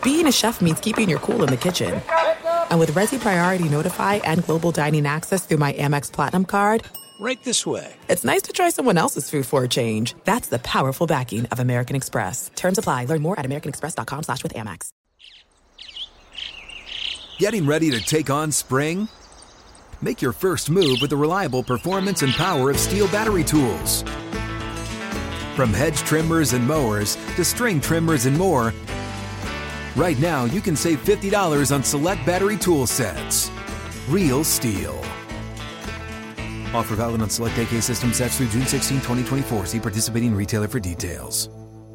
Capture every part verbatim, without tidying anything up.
being a chef means keeping your cool in the kitchen. And with Resi Priority Notify and Global Dining Access through my Amex Platinum card, right this way. It's nice to try someone else's food for a change. That's the powerful backing of American Express. Terms apply. Learn more at americanexpress.com slash with Amex. Getting ready to take on spring? Make your first move with the reliable performance and power of Steel battery tools. From hedge trimmers and mowers to string trimmers and more, right now you can save fifty dollars on select battery tool sets. Real Steel. Offer valid on select A K system sets through June sixteenth, twenty twenty-four. See participating retailer for details.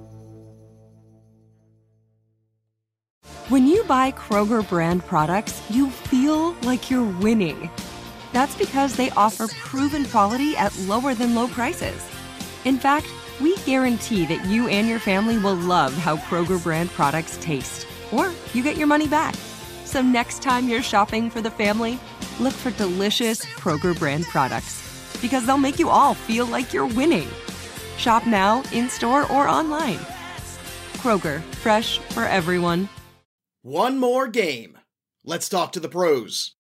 When you buy Kroger brand products, you feel like you're winning. That's because they offer proven quality at lower than low prices. In fact, we guarantee that you and your family will love how Kroger brand products taste, or you get your money back. So next time you're shopping for the family, look for delicious Kroger brand products, because they'll make you all feel like you're winning. Shop now, in-store, or online. Kroger, fresh for everyone. One more game. Let's talk to the pros.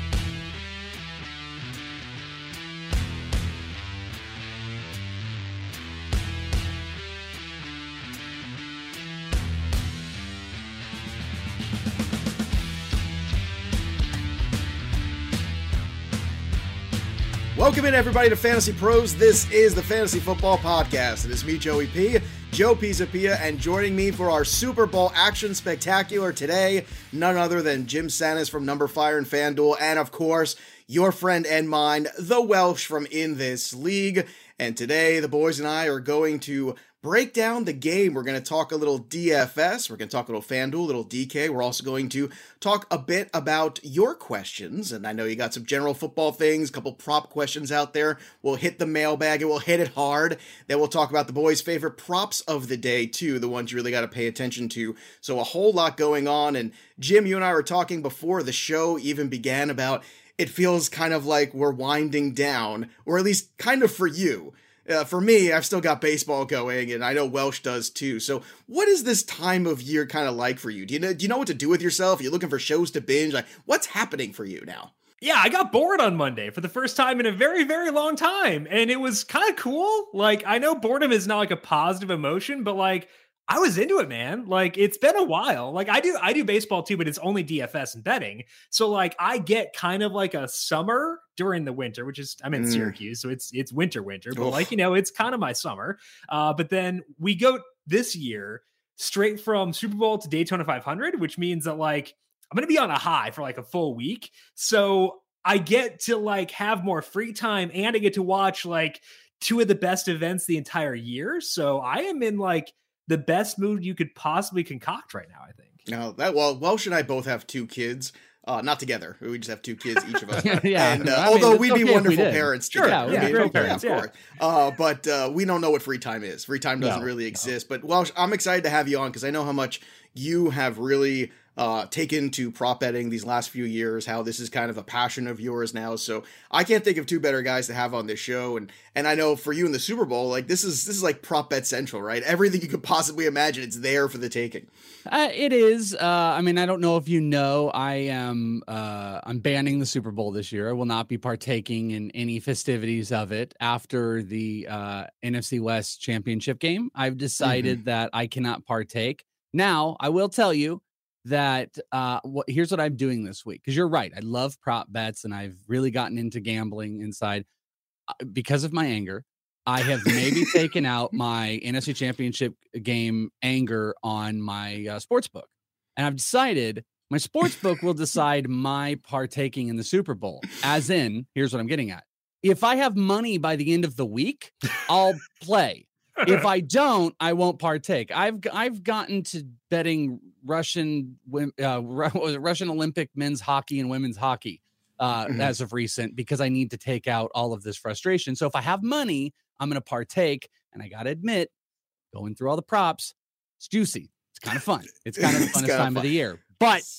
Welcome in, everybody, to Fantasy Pros. This is the Fantasy Football Podcast. It is me, Joey P., Joe Pisapia, and joining me for our Super Bowl action spectacular today, none other than Jim Sannes from Number Fire and FanDuel, and of course, your friend and mine, the Welsh from In This League. And today, the boys and I are going to break down the game. We're going to talk a little D F S. We're going to talk a little FanDuel, a little D K. We're also going to talk a bit about your questions. And I know you got some general football things, a couple prop questions out there. We'll hit the mailbag and we'll hit it hard. Then we'll talk about the boys' favorite props of the day, too, the ones you really got to pay attention to. So a whole lot going on. And Jim, you and I were talking before the show even began about it feels kind of like we're winding down, or at least kind of for you. Uh, for me, I've still got baseball going, and I know Welsh does too. So what is this time of year kind of like for you? Do you know, do you know what to do with yourself? Are you looking for shows to binge? Like, what's happening for you now? Yeah, I got bored on Monday for the first time in a very, very long time. And it was kind of cool. Like, I know boredom is not like a positive emotion, but like, I was into it, man. Like, it's been a while. Like, I do, I do baseball too, but it's only D F S and betting. So like, I get kind of like a summer during the winter, which is, I'm in mm. Syracuse, so it's, it's winter, winter, but Oof. like, you know, it's kind of my summer. Uh, but then we go this year straight from Super Bowl to Daytona five hundred, which means that like, I'm going to be on a high for like a full week. So I get to like have more free time, and I get to watch like two of the best events the entire year. So I am in like the best mood you could possibly concoct right now, I think. No, that well, Welsh and I both have two kids. Uh, not together. We just have two kids, each of us. yeah, and, uh, I although mean, we'd okay be wonderful parents sure, together. Yeah, I mean, great okay, parents, yeah, of course. Uh, but uh, we don't know what free time is. Free time doesn't No, really exist. No. But Welsh, I'm excited to have you on because I know how much you have really uh, taken to prop betting these last few years, how this is kind of a passion of yours now. So I can't think of two better guys to have on this show. And and I know for you in the Super Bowl, like this is this is like prop bet central, right? Everything you could possibly imagine, it's there for the taking. Uh, it is. Uh, I mean, I don't know if you know, I am uh, I'm banning the Super Bowl this year. I will not be partaking in any festivities of it after the uh, N F C West championship game. I've decided mm-hmm. that I cannot partake. Now, I will tell you that uh, what, here's what I'm doing this week. Because you're right. I love prop bets, and I've really gotten into gambling inside uh, because of my anger. I have maybe taken out my N F C Championship game anger on my uh, sports book. And I've decided my sports book will decide my partaking in the Super Bowl. As in, here's what I'm getting at. If I have money by the end of the week, I'll play. If I don't, I won't partake. I've I've gotten to betting Russian uh, Russian Olympic men's hockey and women's hockey uh, mm-hmm. as of recent because I need to take out all of this frustration. So if I have money, I'm going to partake. And I got to admit, going through all the props, it's juicy. It's kind of fun. It's kind of the funnest time fun. of the year. But so,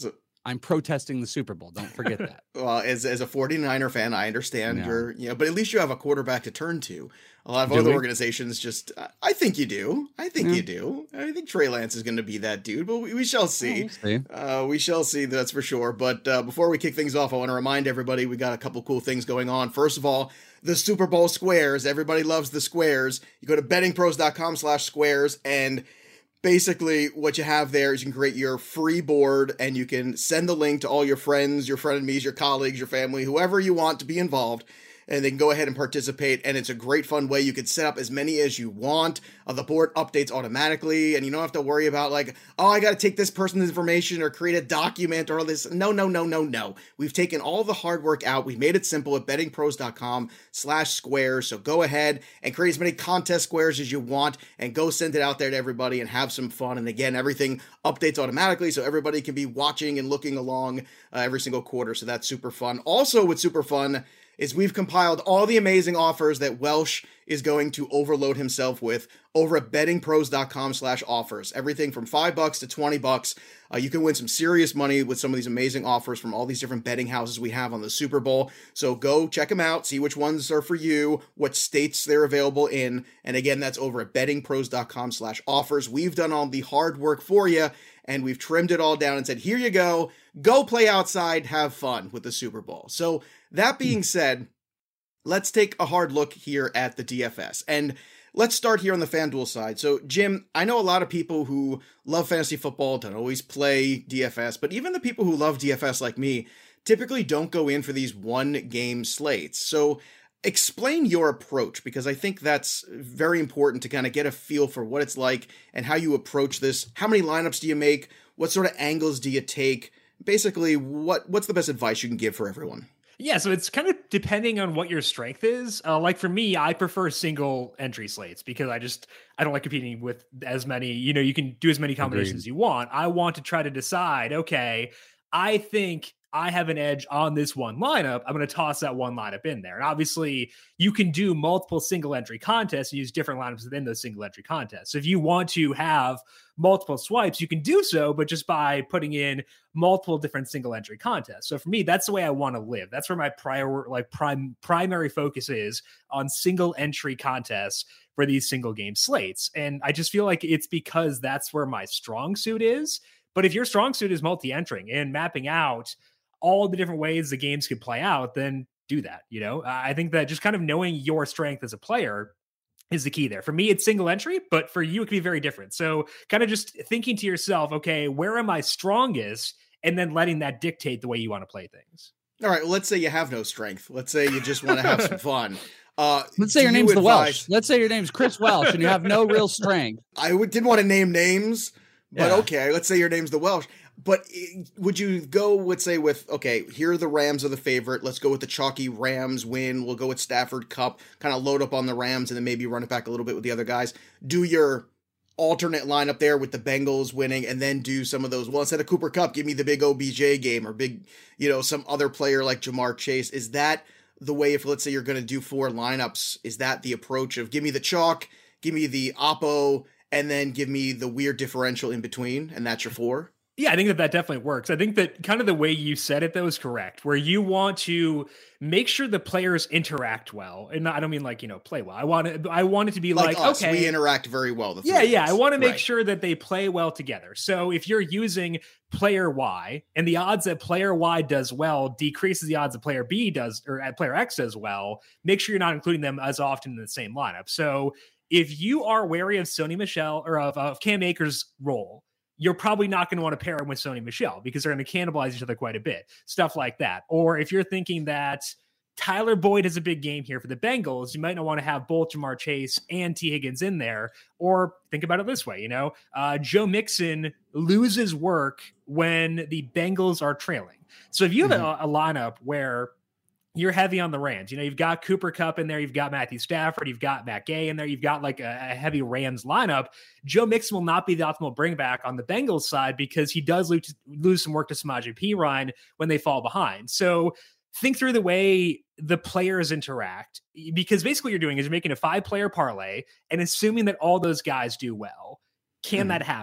I'm protesting the Super Bowl. Don't forget that. Well, as as a 49er fan, I understand Yeah. you're, you know, but at least you have a quarterback to turn to. A lot of Do other we? organizations just, I think you do. I think Yeah. you do. I think Trey Lance is going to be that dude, but we, we shall see. We'll see. Uh, we shall see, that's for sure. But uh, before we kick things off, I want to remind everybody we got a couple cool things going on. First of all, the Super Bowl squares. Everybody loves the squares. You go to bettingpros.com slash squares, and basically what you have there is you can create your free board, and you can send the link to all your friends, your frenemies, your colleagues, your family, whoever you want to be involved, and they can go ahead and participate. And it's a great fun way. You can set up as many as you want. Uh, the board updates automatically, and you don't have to worry about like, oh, I got to take this person's information or create a document or all this. No, no, no, no, no. We've taken all the hard work out. We've made it simple at bettingpros.com slash squares. So go ahead and create as many contest squares as you want and go send it out there to everybody and have some fun. And again, everything updates automatically, so everybody can be watching and looking along uh, every single quarter. So that's super fun. Also, what's super fun is we've compiled all the amazing offers that Welsh is going to overload himself with over at bettingpros.com slash offers. Everything from five bucks to twenty bucks. Uh, you can win some serious money with some of these amazing offers from all these different betting houses we have on the Super Bowl. So go check them out, see which ones are for you, what states they're available in. And again, that's over at bettingpros.com slash offers. We've done all the hard work for you, and we've trimmed it all down and said, here you go, go play outside, have fun with the Super Bowl. So that being said, let's take a hard look here at the D F S. And let's start here on the FanDuel side. So, Jim, I know a lot of people who love fantasy football don't always play D F S, but even the people who love D F S like me typically don't go in for these one-game slates. So explain your approach, because I think that's very important to kind of get a feel for what it's like and how you approach this. How many lineups do you make? What sort of angles do you take? Basically, what what's the best advice you can give for everyone? Yeah, so it's kind of depending on what your strength is. Uh, like for me, I prefer single entry slates because I just, I don't like competing with as many, you know, you can do as many combinations Agreed. as you want. I want to try to decide, okay, I think I have an edge on this one lineup. I'm going to toss that one lineup in there. And obviously you can do multiple single entry contests and use different lineups within those single entry contests. So if you want to have multiple swipes, you can do so, but just by putting in multiple different single entry contests. So for me, that's the way I want to live. That's where my prior, like prime primary focus is, on single entry contests for these single game slates. And I just feel like it's because that's where my strong suit is. But if your strong suit is multi-entering and mapping out all the different ways the games could play out, then do that. You know, I think that just kind of knowing your strength as a player is the key there. For me, it's single entry, but for you, it can be very different. So kind of just thinking to yourself, okay, where am I strongest? And then letting that dictate the way you want to play things. All right, well, let's say you have no strength. Let's say you just want to have some fun. Uh, Let's say your do you name's the advise- Welsh. Let's say your name's Chris Welsh and you have no real strength. I would, didn't want to name names, but Yeah. okay, let's say your name's the Welsh. But eh, would you go, let's say, with, okay, here are the Rams are the favorite. Let's go with the chalky Rams win. We'll go with Stafford Cup, kind of load up on the Rams and then maybe run it back a little bit with the other guys. Do your alternate lineup there with the Bengals winning, and then do some of those. Well, instead of Cooper Kupp, give me the big O B J game, or big, you know, some other player like Jamar Chase. Is that the way, if let's say you're going to do four lineups, is that the approach of give me the chalk, give me the oppo, and then give me the weird differential in between, and that's your four? Yeah, I think that that definitely works. I think that kind of the way you said it, though, is correct, where you want to make sure the players interact well. And I don't mean like, you know, play well. I want it, I want it to be Like, like, us, okay. we interact very well. The Yeah, three of yeah. us. I want to make Right. sure that they play well together. So if you're using player Y and the odds that player Y does well decreases the odds that player B does, or at player X does well, make sure you're not including them as often in the same lineup. So if you are wary of Sony Michel or of, of Cam Akers' role, you're probably not going to want to pair him with Sony Michel because they're going to cannibalize each other quite a bit. Stuff like that. Or if you're thinking that Tyler Boyd has a big game here for the Bengals, you might not want to have both Jamar Chase and T. Higgins in there. Or think about it this way, you know, uh, Joe Mixon loses work when the Bengals are trailing. So if you have mm-hmm. a, a lineup where you're heavy on the Rams, you know, you've got Cooper Kupp in there, you've got Matthew Stafford, you've got Matt Gay in there, you've got like a, a heavy Rams lineup, Joe Mixon will not be the optimal bring back on the Bengals side because he does lose, lose some work to Samaje Perine when they fall behind. So think through the way the players interact, because basically what you're doing is you're making a five player parlay and assuming that all those guys do well. Can mm-hmm. that happen?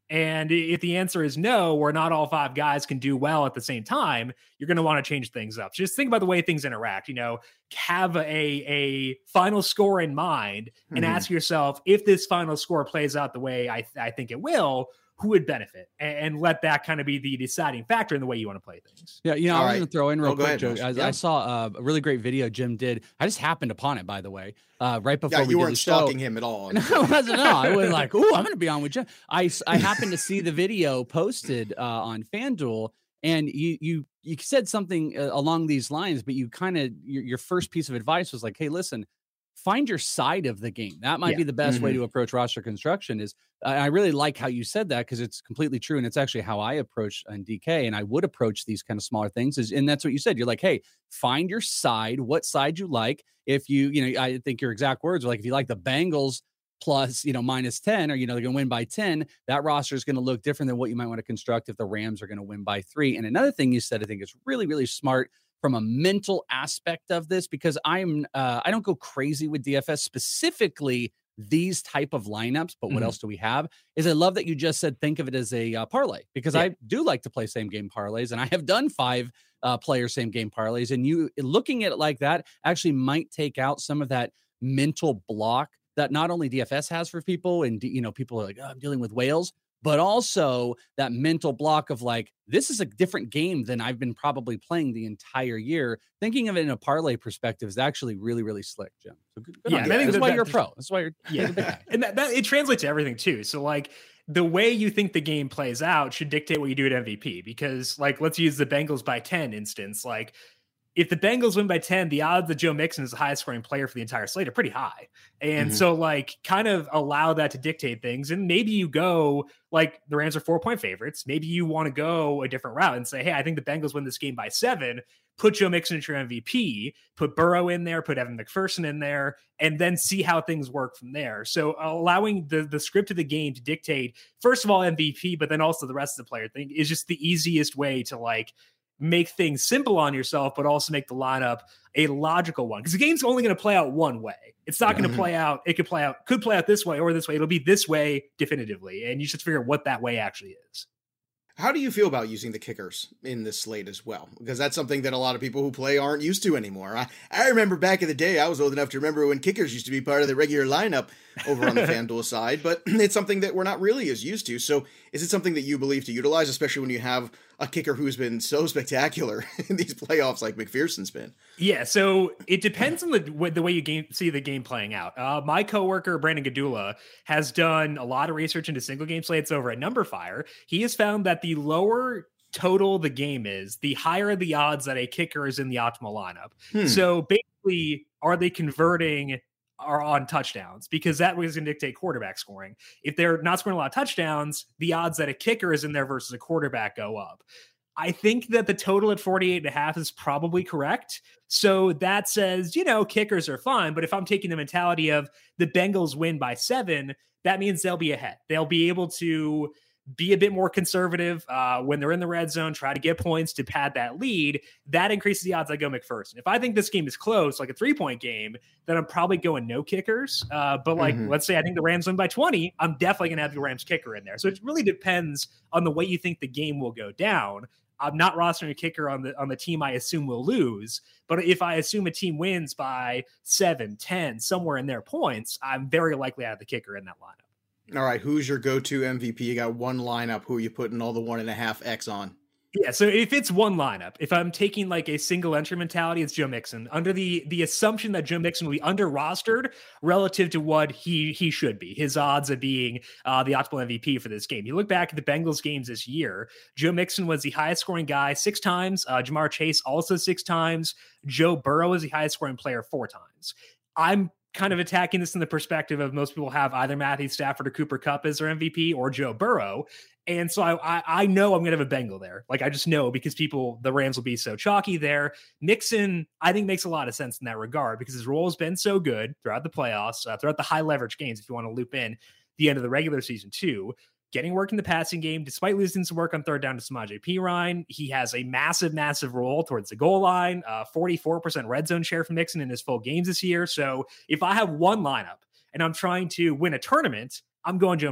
And if the answer is no, where not all five guys can do well at the same time, you're going to want to change things up. So just think about the way things interact, you know, have a, a final score in mind and mm-hmm. ask yourself, if this final score plays out the way I, th- I think it will, who would benefit, and, and let that kind of be the deciding factor in the way you want to play things. Yeah. You know, All I'm right. going to throw in real oh, quick, ahead, Joe. I, yeah. I saw uh, a really great video Jim did. I just happened upon it, by the way, uh, right before yeah, we you did weren't the show. stalking him at all. No, I wasn't. No, I was like, "Ooh, I'm going to be on with Jim." I, I happened to see the video posted uh, on FanDuel, and you you you said something uh, along these lines, but you kind of your, your first piece of advice was like, "Hey, listen, find your side of the game." That might yeah. be the best mm-hmm. way to approach roster construction. Is uh, I really like how you said that, because it's completely true, and it's actually how I approach on D K, and I would approach these kind of smaller things. Is and that's what you said. You're like, hey, find your side. What side you like? If you, you know, I think your exact words were like, if you like the Bengals plus, you know, minus ten, or, you know, they're going to win by ten, that roster is going to look different than what you might want to construct if the Rams are going to win by three. And another thing you said, I think is really, really smart from a mental aspect of this, because I'm, uh, I don't go crazy with D F S, specifically these type of lineups, but what mm-hmm. else do we have? Is I love that you just said, think of it as a uh, parlay, because yeah. I do like to play same game parlays, and I have done five uh, player same game parlays, and you looking at it like that actually might take out some of that mental block that not only D F S has for people, and, you know, people are like, oh, I'm dealing with whales, but also that mental block of like, this is a different game than I've been probably playing the entire year. Thinking of it in a parlay perspective is actually really, really slick, Jim. So good, good yeah, on you. That's that, why that, you're a pro. That's why you're yeah. And that, that it translates to everything too. So like the way you think the game plays out should dictate what you do at M V P, because like, let's use the Bengals by ten instance. Like, if the Bengals win by ten, the odds that Joe Mixon is the highest scoring player for the entire slate are pretty high. And mm-hmm. so like kind of allow that to dictate things. And maybe you go like the Rams are four point favorites. Maybe you want to go a different route and say, hey, I think the Bengals win this game by seven, put Joe Mixon into your M V P, put Burrow in there, put Evan McPherson in there, and then see how things work from there. So allowing the, the script of the game to dictate, first of all, M V P, but then also the rest of the player thing is just the easiest way to like make things simple on yourself, but also make the lineup a logical one. Because the game's only going to play out one way. It's not mm-hmm. going to play out. It could play out, could play out this way or this way. It'll be this way definitively. And you should figure out what that way actually is. How do you feel about using the kickers in this slate as well? Because that's something that a lot of people who play aren't used to anymore. I, I remember back in the day, I was old enough to remember when kickers used to be part of the regular lineup over on the FanDuel side, but it's something that we're not really as used to. So is it something that you believe to utilize, especially when you have a kicker who's been so spectacular in these playoffs like McPherson's been? Yeah, so it depends on the the way you game, see the game playing out. Uh, my coworker, Brandon Gadula, has done a lot of research into single game slates over at Numberfire. He has found that the lower total the game is, the higher the odds that a kicker is in the optimal lineup. Hmm. So basically, are they converting are on touchdowns? Because that was going to dictate quarterback scoring. If they're not scoring a lot of touchdowns, the odds that a kicker is in there versus a quarterback go up. I think that the total at forty-eight and a half is probably correct. So that says, you know, kickers are fine. But if I'm taking the mentality of the Bengals win by seven, that means they'll be ahead. They'll be able to be a bit more conservative uh, when they're in the red zone, try to get points to pad that lead. That increases the odds I go McPherson. If I think this game is close, like a three-point game, then I'm probably going no kickers. Uh, but like, mm-hmm. let's say I think the Rams win by twenty, I'm definitely going to have the Rams kicker in there. So it really depends on the way you think the game will go down. I'm not rostering a kicker on the on the team I assume will lose. But if I assume a team wins by seven, ten, somewhere in their points, I'm very likely to have the kicker in that lineup. All right, who's your go-to M V P? You got one lineup. Who are you putting all the one and a half X on? Yeah, so if it's one lineup, if I'm taking like a single entry mentality, it's Joe Mixon. Under the the assumption that Joe Mixon will be under rostered relative to what he he should be, his odds of being uh, the optimal M V P for this game. You look back at the Bengals games this year, Joe Mixon was the highest scoring guy six times. Uh, Jamar Chase also six times. Joe Burrow is the highest scoring player four times. I'm kind of attacking this in the perspective of most people have either Matthew Stafford or Cooper Kupp as their M V P or Joe Burrow. And so I, I, I know I'm going to have a Bengal there. Like, I just know because people, the Rams will be so chalky there. Mixon, I think, makes a lot of sense in that regard because his role has been so good throughout the playoffs, uh, throughout the high leverage games, if you want to loop in the end of the regular season too. Getting work in the passing game, despite losing some work on third down to Samaje Perine. He has a massive, massive role towards the goal line, uh, forty-four percent red zone share from Mixon in his full games this year. So if I have one lineup and I'm trying to win a tournament, I'm going Joe Mixon.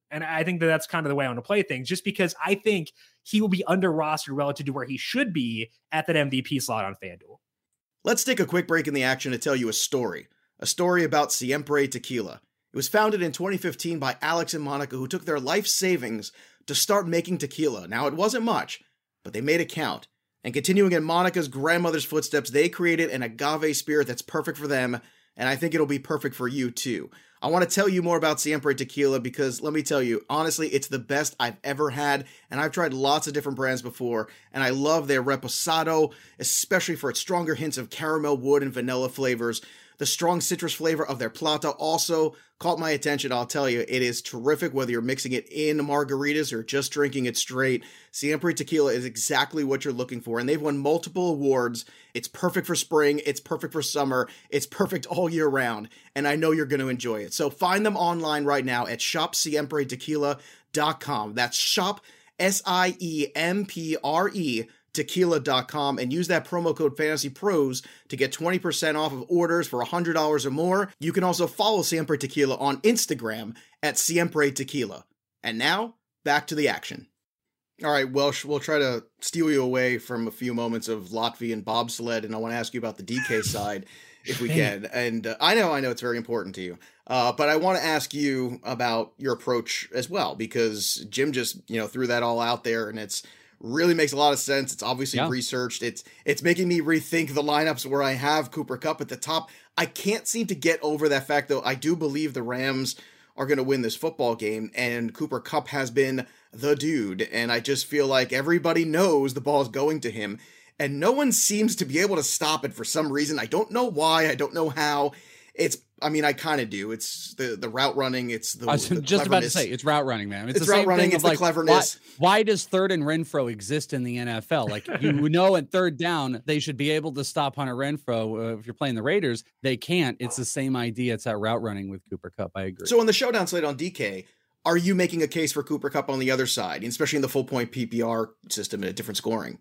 And I think that that's kind of the way I want to play things, just because I think he will be under rostered relative to where he should be at that M V P slot on FanDuel. Let's take a quick break in the action to tell you a story. A story about Siempre Tequila. It was founded in twenty fifteen by Alex and Monica, who took their life savings to start making tequila. Now, it wasn't much, but they made it count. And continuing in Monica's grandmother's footsteps, they created an agave spirit that's perfect for them, and I think it'll be perfect for you too. I want to tell you more about Siempre Tequila because, let me tell you, honestly, it's the best I've ever had, and I've tried lots of different brands before, and I love their Reposado, especially for its stronger hints of caramel, wood, and vanilla flavors. The strong citrus flavor of their Plata also caught my attention. I'll tell you, it is terrific whether you're mixing it in margaritas or just drinking it straight. Siempre Tequila is exactly what you're looking for, and they've won multiple awards. It's perfect for spring, it's perfect for summer, it's perfect all year round, and I know you're going to enjoy it. So find them online right now at shop siempre tequila dot com. That's shop, S I E M P R E, tequila dot com, and use that promo code FANTASYPROS to get twenty percent off of orders for one hundred dollars or more. You can also follow Siempre Tequila on Instagram at Siempre Tequila. And now, back to the action. All right, Welsh, we'll try to steal you away from a few moments of Latvian bobsled, and I want to ask you about the D K side, if we can. And uh, I know, I know it's very important to you, uh, but I want to ask you about your approach as well, because Jim just, you know, threw that all out there, and it's really makes a lot of sense. It's obviously yeah. researched. It's it's making me rethink the lineups where I have Cooper Kupp at the top. I can't seem to get over that fact, though. I do believe the Rams are going to win this football game, and Cooper Kupp has been the dude, and I just feel like everybody knows the ball is going to him, and no one seems to be able to stop it for some reason. I don't know why. I don't know how. It's, I mean, I kind of do. It's the, the route running. It's the, I was the just about to say, it's route running, man. It's, it's the route same running. thing It's of the like, cleverness. Why, why does third and Renfro exist in the N F L? Like, you know, at third down, they should be able to stop Hunter Renfro. Uh, if you're playing the Raiders, they can't. It's the same idea. It's that route running with Cooper Kupp. I agree. So on the showdown slate on D K, are you making a case for Cooper Kupp on the other side, especially in the full point P P R system and a different scoring?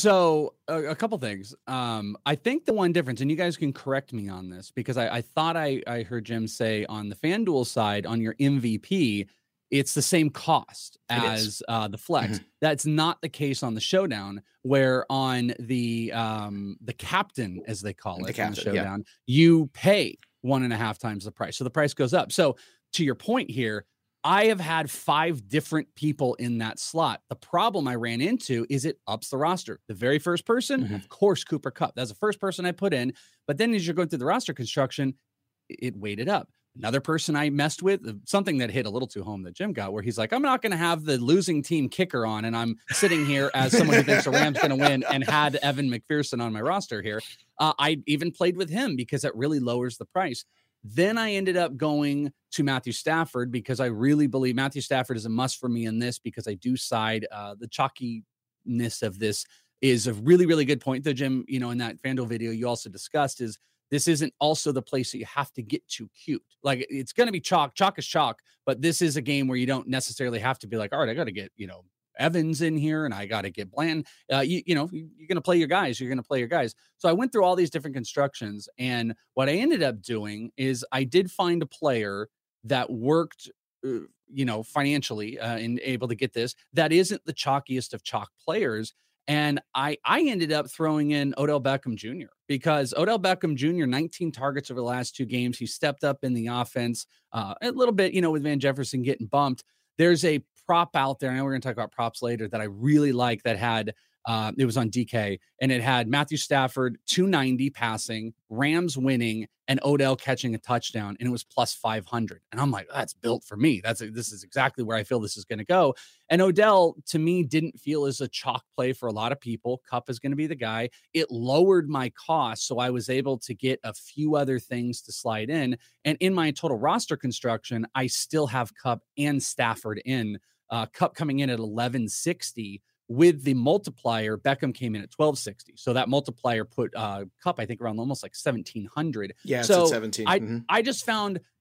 So a, a couple things. Um, I think the one difference, and you guys can correct me on this, because I, I thought I, I heard Jim say on the FanDuel side, on your M V P, it's the same cost as uh, the flex. Mm-hmm. That's not the case on the showdown, where on the um, the captain, as they call it, the captain, in the showdown, yeah. you pay one and a half times the price. So the price goes up. So to your point here, I have had five different people in that slot. The problem I ran into is it ups the roster. The very first person, mm-hmm. of course, Cooper Kupp. That's the first person I put in. But then as you're going through the roster construction, it weighted up. Another person I messed with, something that hit a little too home that Jim got, where he's like, I'm not going to have the losing team kicker on, and I'm sitting here as someone who thinks the Rams going to win and had Evan McPherson on my roster here. Uh, I even played with him because it really lowers the price. Then I ended up going to Matthew Stafford because I really believe Matthew Stafford is a must for me in this, because I do side uh, the chalkiness of this is a really, really good point, though, Jim. You know, in that FanDuel video you also discussed is this isn't also the place that you have to get too cute. Like, it's going to be chalk. Chalk is chalk, but this is a game where you don't necessarily have to be like, all right, I got to get, you know, Evans in here and I got to get Bland. Uh, you, you know, you're going to play your guys. You're going to play your guys. So I went through all these different constructions. And what I ended up doing is I did find a player that worked, uh, you know, financially uh, and able to get this. That isn't the chalkiest of chalk players. And I, I ended up throwing in Odell Beckham Junior because Odell Beckham Junior, nineteen targets over the last two games. He stepped up in the offense uh, a little bit, you know, with Van Jefferson getting bumped. There's a prop out there, and we're going to talk about props later, that I really like that had, uh, it was on D K, and it had Matthew Stafford, two ninety passing, Rams winning, and Odell catching a touchdown, and it was plus five hundred. And I'm like, that's built for me. That's a, this is exactly where I feel this is going to go. And Odell, to me, didn't feel as a chalk play for a lot of people. Kupp is going to be the guy. It lowered my cost, so I was able to get a few other things to slide in. And in my total roster construction, I still have Kupp and Stafford in. Uh, Kupp coming in at eleven sixty. With the multiplier, Beckham came in at twelve sixty. So that multiplier put uh, Kupp, I think, around almost like seventeen hundred. Yeah, so it's at seventeen. I, mm-hmm. I just found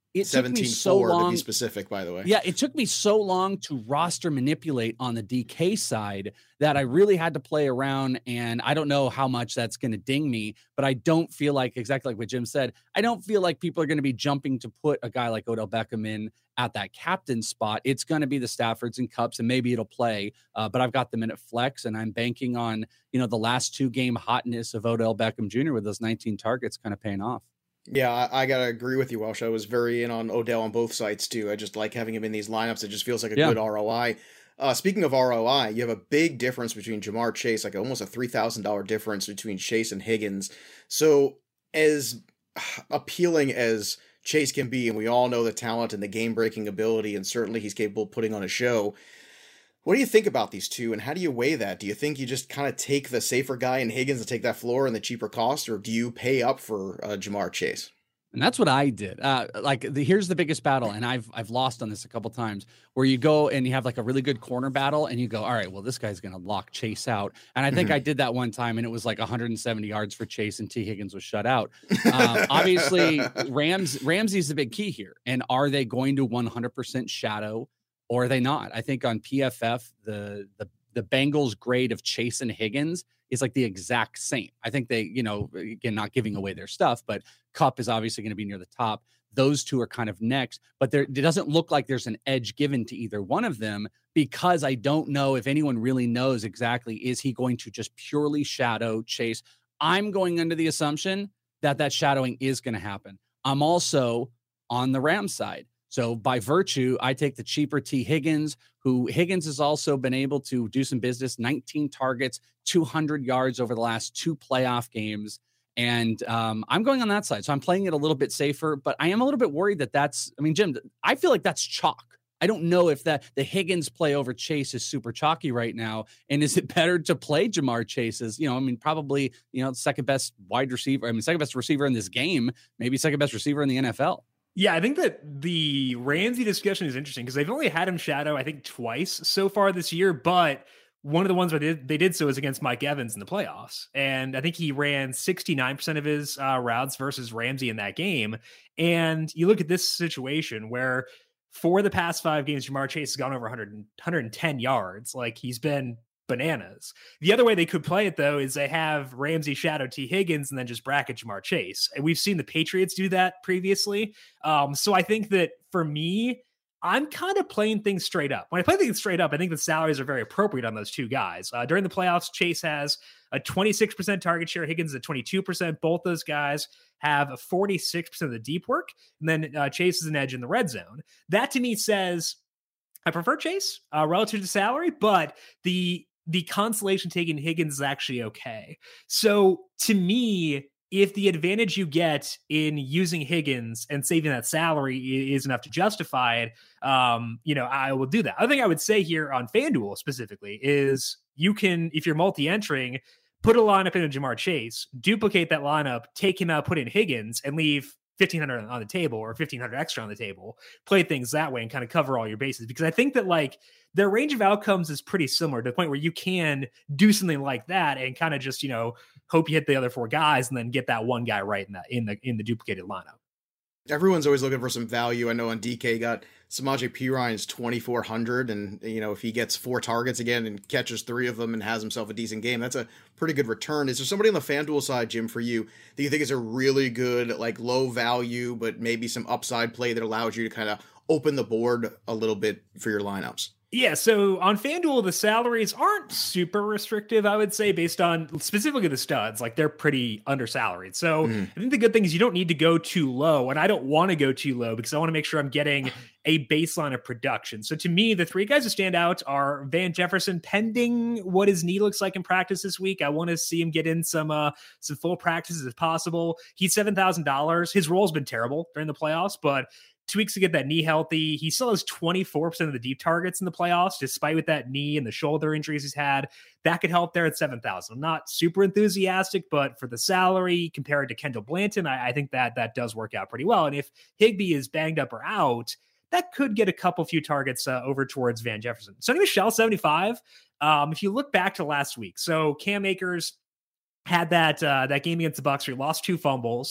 it took me so long to be specific, by the way. Yeah, it took me so long to roster manipulate on the D K side that I really had to play around, and I don't know how much that's going to ding me, but I don't feel like, exactly like what Jim said, I don't feel like people are going to be jumping to put a guy like Odell Beckham in at that captain spot. It's going to be the Staffords and Kupps, and maybe it'll play, uh, but I've got them in at flex, and I'm banking on, you know, the last two game hotness of Odell Beckham Junior with those nineteen targets kind of paying off. Yeah, I, I gotta agree with you, Welsh. I was very in on Odell on both sides too. I just like having him in these lineups. It just feels like a Yeah. good R O I. Uh, speaking of R O I, you have a big difference between Jamar Chase, like almost a three thousand dollars difference between Chase and Higgins. So as appealing as Chase can be, and we all know the talent and the game-breaking ability, and certainly he's capable of putting on a show, what do you think about these two, and how do you weigh that? Do you think you just kind of take the safer guy in Higgins and take that floor and the cheaper cost, or do you pay up for uh, Jamar Chase? And that's what I did. Uh, like the, here's the biggest battle, and I've I've lost on this a couple times, where you go and you have like a really good corner battle, and you go, all right, well, this guy's going to lock Chase out. And I think mm-hmm. I did that one time, and it was like one hundred seventy yards for Chase, and T. Higgins was shut out. Um, obviously, Rams Ramsey's the big key here. And are they going to one hundred percent shadow, or are they not? I think on P F F, the the the Bengals grade of Chase and Higgins is like the exact same. I think they, you know, again, not giving away their stuff, but Kupp is obviously going to be near the top. Those two are kind of next, but there, it doesn't look like there's an edge given to either one of them, because I don't know if anyone really knows exactly, is he going to just purely shadow Chase? I'm going under the assumption that that shadowing is going to happen. I'm also on the Rams side. So by virtue, I take the cheaper T. Higgins, who Higgins has also been able to do some business, nineteen targets, two hundred yards over the last two playoff games. And um, I'm going on that side. So I'm playing it a little bit safer, but I am a little bit worried that that's, I mean, Jim, I feel like that's chalk. I don't know if that the Higgins play over Chase is super chalky right now. And is it better to play Jamar Chase's, you know, I mean, probably, you know, second best wide receiver, I mean, second best receiver in this game, maybe second best receiver in the N F L. Yeah, I think that the Ramsey discussion is interesting because they've only had him shadow, I think, twice so far this year. But one of the ones where they did, they did so was against Mike Evans in the playoffs. And I think he ran sixty-nine percent of his uh, routes versus Ramsey in that game. And you look at this situation where for the past five games, Jamar Chase has gone over one hundred, one hundred ten yards. Like, he's been bananas. The other way they could play it, though, is they have Ramsey shadow T. Higgins and then just bracket Jamar Chase. And we've seen the Patriots do that previously. Um, so I think that for me, I'm kind of playing things straight up. When I play things straight up, I think the salaries are very appropriate on those two guys. Uh, during the playoffs, Chase has a twenty-six percent target share. Higgins at twenty-two percent. Both those guys have a forty-six percent of the deep work. And then uh, Chase is an edge in the red zone. That to me says I prefer Chase uh, relative to salary, but the the consolation taking Higgins is actually okay. So to me, if the advantage you get in using Higgins and saving that salary is enough to justify it, um, you know, I will do that. Other thing I would say here on FanDuel specifically is you can, if you're multi-entering, put a lineup in a Jamar Chase, duplicate that lineup, take him out, put in Higgins, and leave fifteen hundred on the table or fifteen hundred extra on the table, play things that way and kind of cover all your bases. Because I think that like their range of outcomes is pretty similar to the point where you can do something like that and kind of just, you know, hope you hit the other four guys and then get that one guy right in that, in the, in the duplicated lineup. Everyone's always looking for some value. I know on D K got Samaje Perine twenty-four hundred, and you know, if he gets four targets again and catches three of them and has himself a decent game, that's a pretty good return. Is there somebody on the FanDuel side, Jim, for you that you think is a really good, like low value, but maybe some upside play that allows you to kind of open the board a little bit for your lineups? Yeah, so on FanDuel, the salaries aren't super restrictive, I would say, based on specifically the studs. Like, they're pretty undersalaried. So mm. I think the good thing is you don't need to go too low, and I don't want to go too low because I want to make sure I'm getting a baseline of production. So to me, the three guys who stand out are Van Jefferson, pending what his knee looks like in practice this week. I want to see him get in some uh, some full practices if possible. He's seven thousand dollars. His role's been terrible during the playoffs, but two weeks to get that knee healthy. He still has twenty-four percent of the deep targets in the playoffs, despite with that knee and the shoulder injuries he's had. That could help there at seven thousand. I'm not super enthusiastic, but for the salary compared to Kendall Blanton, I, I think that that does work out pretty well. And if Higbee is banged up or out, that could get a couple few targets uh, over towards Van Jefferson. Sonny Michel, seventy-five. Um, if you look back to last week, so Cam Akers had that uh, that game against the Bucs where he lost two fumbles.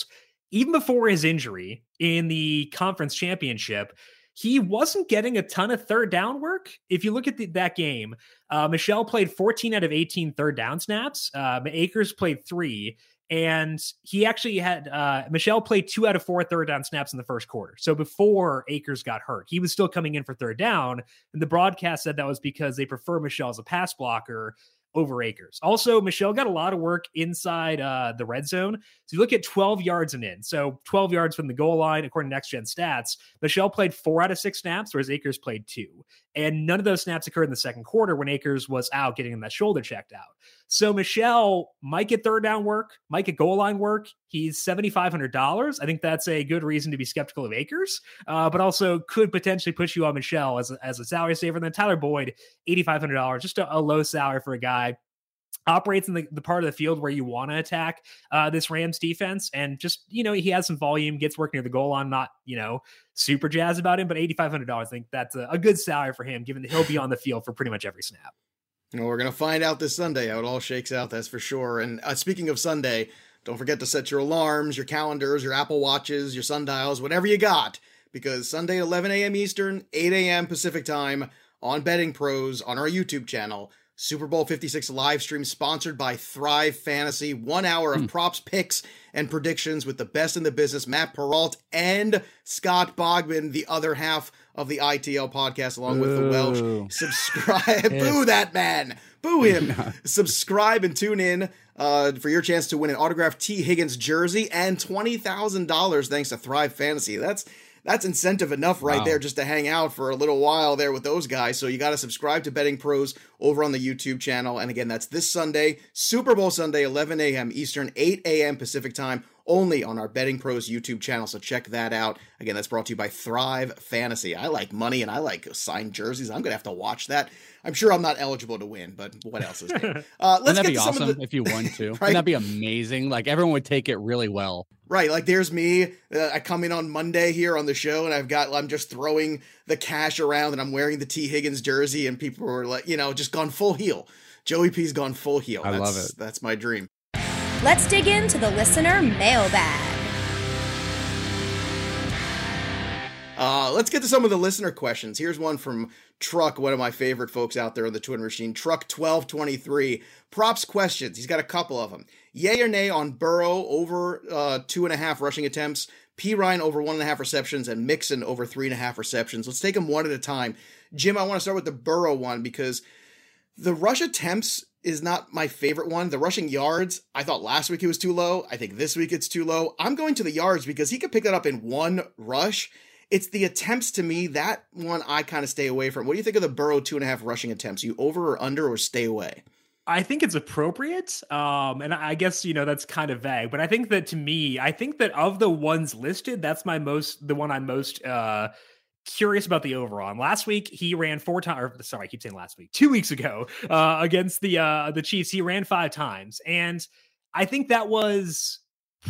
even before his injury in the conference championship, he wasn't getting a ton of third down work. If you look at the, that game, uh, Michel played fourteen out of eighteen third down snaps. Uh, Akers played three. And he actually had, uh, Michel played two out of four third down snaps in the first quarter. So before Akers got hurt, he was still coming in for third down. And the broadcast said that was because they prefer Michel as a pass blocker over Akers. Also, Michel got a lot of work inside uh, the red zone. So you look at twelve yards and in. So twelve yards from the goal line, according to Next Gen Stats, Michel played four out of six snaps, whereas Akers played two. And none of those snaps occurred in the second quarter when Akers was out getting that shoulder checked out. So Michel might get third down work, might get goal line work. He's seven thousand five hundred dollars. I think that's a good reason to be skeptical of Akers, uh, but also could potentially put you on Michel as a, as a salary saver. And then Tyler Boyd, eight thousand five hundred dollars, just a, a low salary for a guy. Operates in the, the part of the field where you want to attack uh, this Rams defense. And just, you know, he has some volume, gets work near the goal line, not, you know, super jazzed about him, but eight thousand five hundred dollars, I think that's a, a good salary for him, given that he'll be on the field for pretty much every snap. You know, we're going to find out this Sunday how it all shakes out, that's for sure. And uh, speaking of Sunday, don't forget to set your alarms, your calendars, your Apple Watches, your sundials, whatever you got, because Sunday, eleven a.m. Eastern, eight a.m. Pacific time on Betting Pros on our YouTube channel, Super Bowl fifty-six live stream sponsored by Thrive Fantasy. One hour of mm. props, picks, and predictions with the best in the business, Matt Peralt and Scott Bogman, the other half of the I T L podcast, along Ooh. with the Welsh. Subscribe. Boo that man. Boo him. No. Subscribe and tune in uh, for your chance to win an autographed T. Higgins jersey and twenty thousand dollars thanks to Thrive Fantasy. That's That's incentive enough right wow. there just to hang out for a little while there with those guys. So you got to subscribe to Betting Pros over on the YouTube channel. And again, that's this Sunday, Super Bowl Sunday, eleven a.m. Eastern, eight a.m. Pacific time, only on our Betting Pros YouTube channel. So check that out. Again, that's brought to you by Thrive Fantasy. I like money and I like signed jerseys. I'm going to have to watch that. I'm sure I'm not eligible to win, but what else is there? Uh, let's Wouldn't that get be to some awesome of the, if you won too? Right? Wouldn't that be amazing? Like everyone would take it really well. Right, like there's me. Uh, I come in on Monday here on the show, and I've got I'm just throwing the cash around, and I'm wearing the T. Higgins jersey, and people are like, you know, just gone full heel. Joey P's gone full heel. I that's, love it. That's my dream. Let's dig into the listener mailbag. Uh, let's get to some of the listener questions. Here's one from Truck, one of my favorite folks out there on the Twitter machine. Truck twelve twenty-three. Props questions. He's got a couple of them. Yay or nay on Burrow over uh, two and a half rushing attempts, P. Ryan over one and a half receptions, and Mixon over three and a half receptions. Let's take them one at a time. Jim, I want to start with the Burrow one because the rush attempts is not my favorite one. The rushing yards, I thought last week it was too low. I think this week it's too low. I'm going to the yards because he could pick that up in one rush. It's the attempts to me, that one I kind of stay away from. What do you think of the Burrow two and a half rushing attempts? You over or under or stay away? I think it's appropriate. Um, and I guess, you know, that's kind of vague, but I think that to me, I think that of the ones listed, that's my most, the one I'm most uh, curious about the over on. Last week, he ran four times, or sorry, I keep saying last week, two weeks ago uh, against the, uh, the Chiefs, he ran five times. And I think that was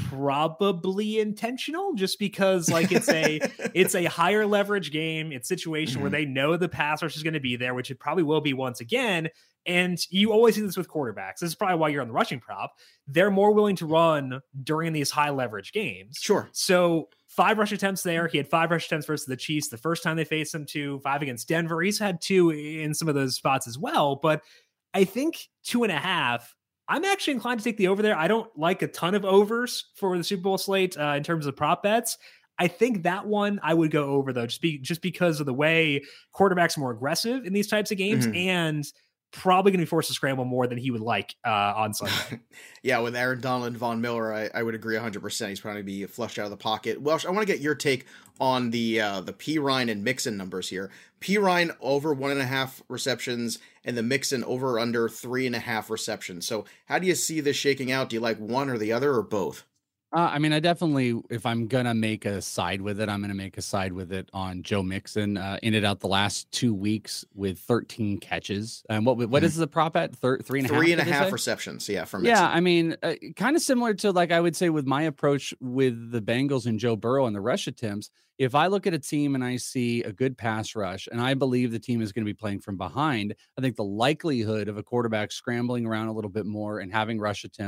probably intentional just because like it's a it's a higher leverage game. It's a situation mm-hmm. where they know the pass rush is going to be there, which it probably will be once again. And you always see this with quarterbacks. This is probably why you're on the rushing prop. They're more willing to run during these high leverage games. Sure. So five rush attempts there. He had five rush attempts versus the Chiefs the first time they faced him, two, five against Denver. He's had two in some of those spots as well. But I think two and a half, I'm actually inclined to take the over there. I don't like a ton of overs for the Super Bowl slate uh, in terms of prop bets. I think that one I would go over though, just be just because of the way quarterbacks are more aggressive in these types of games mm-hmm. and probably going to be forced to scramble more than he would like uh, on Sunday. Yeah, with Aaron Donald and Von Miller, I, I would agree one hundred percent. He's probably be flushed out of the pocket. Welsh, I want to get your take on the uh, the P. Ryan and Mixon numbers here. P. Ryan over one and a half receptions and the Mixon over or under three and a half receptions. So how do you see this shaking out? Do you like one or the other or both? Uh, I mean, I definitely, if I'm going to make a side with it, I'm going to make a side with it on Joe Mixon. Uh, ended out the last two weeks with thirteen catches. And um, what what mm-hmm. is the prop at? Thir- three and a half? Three and a half receptions, yeah, for Mixon. Yeah, I mean, uh, kind of similar to, like, I would say with my approach with the Bengals and Joe Burrow and the rush attempts. If I look at a team and I see a good pass rush and I believe the team is going to be playing from behind, I think the likelihood of a quarterback scrambling around a little bit more and having rush attempts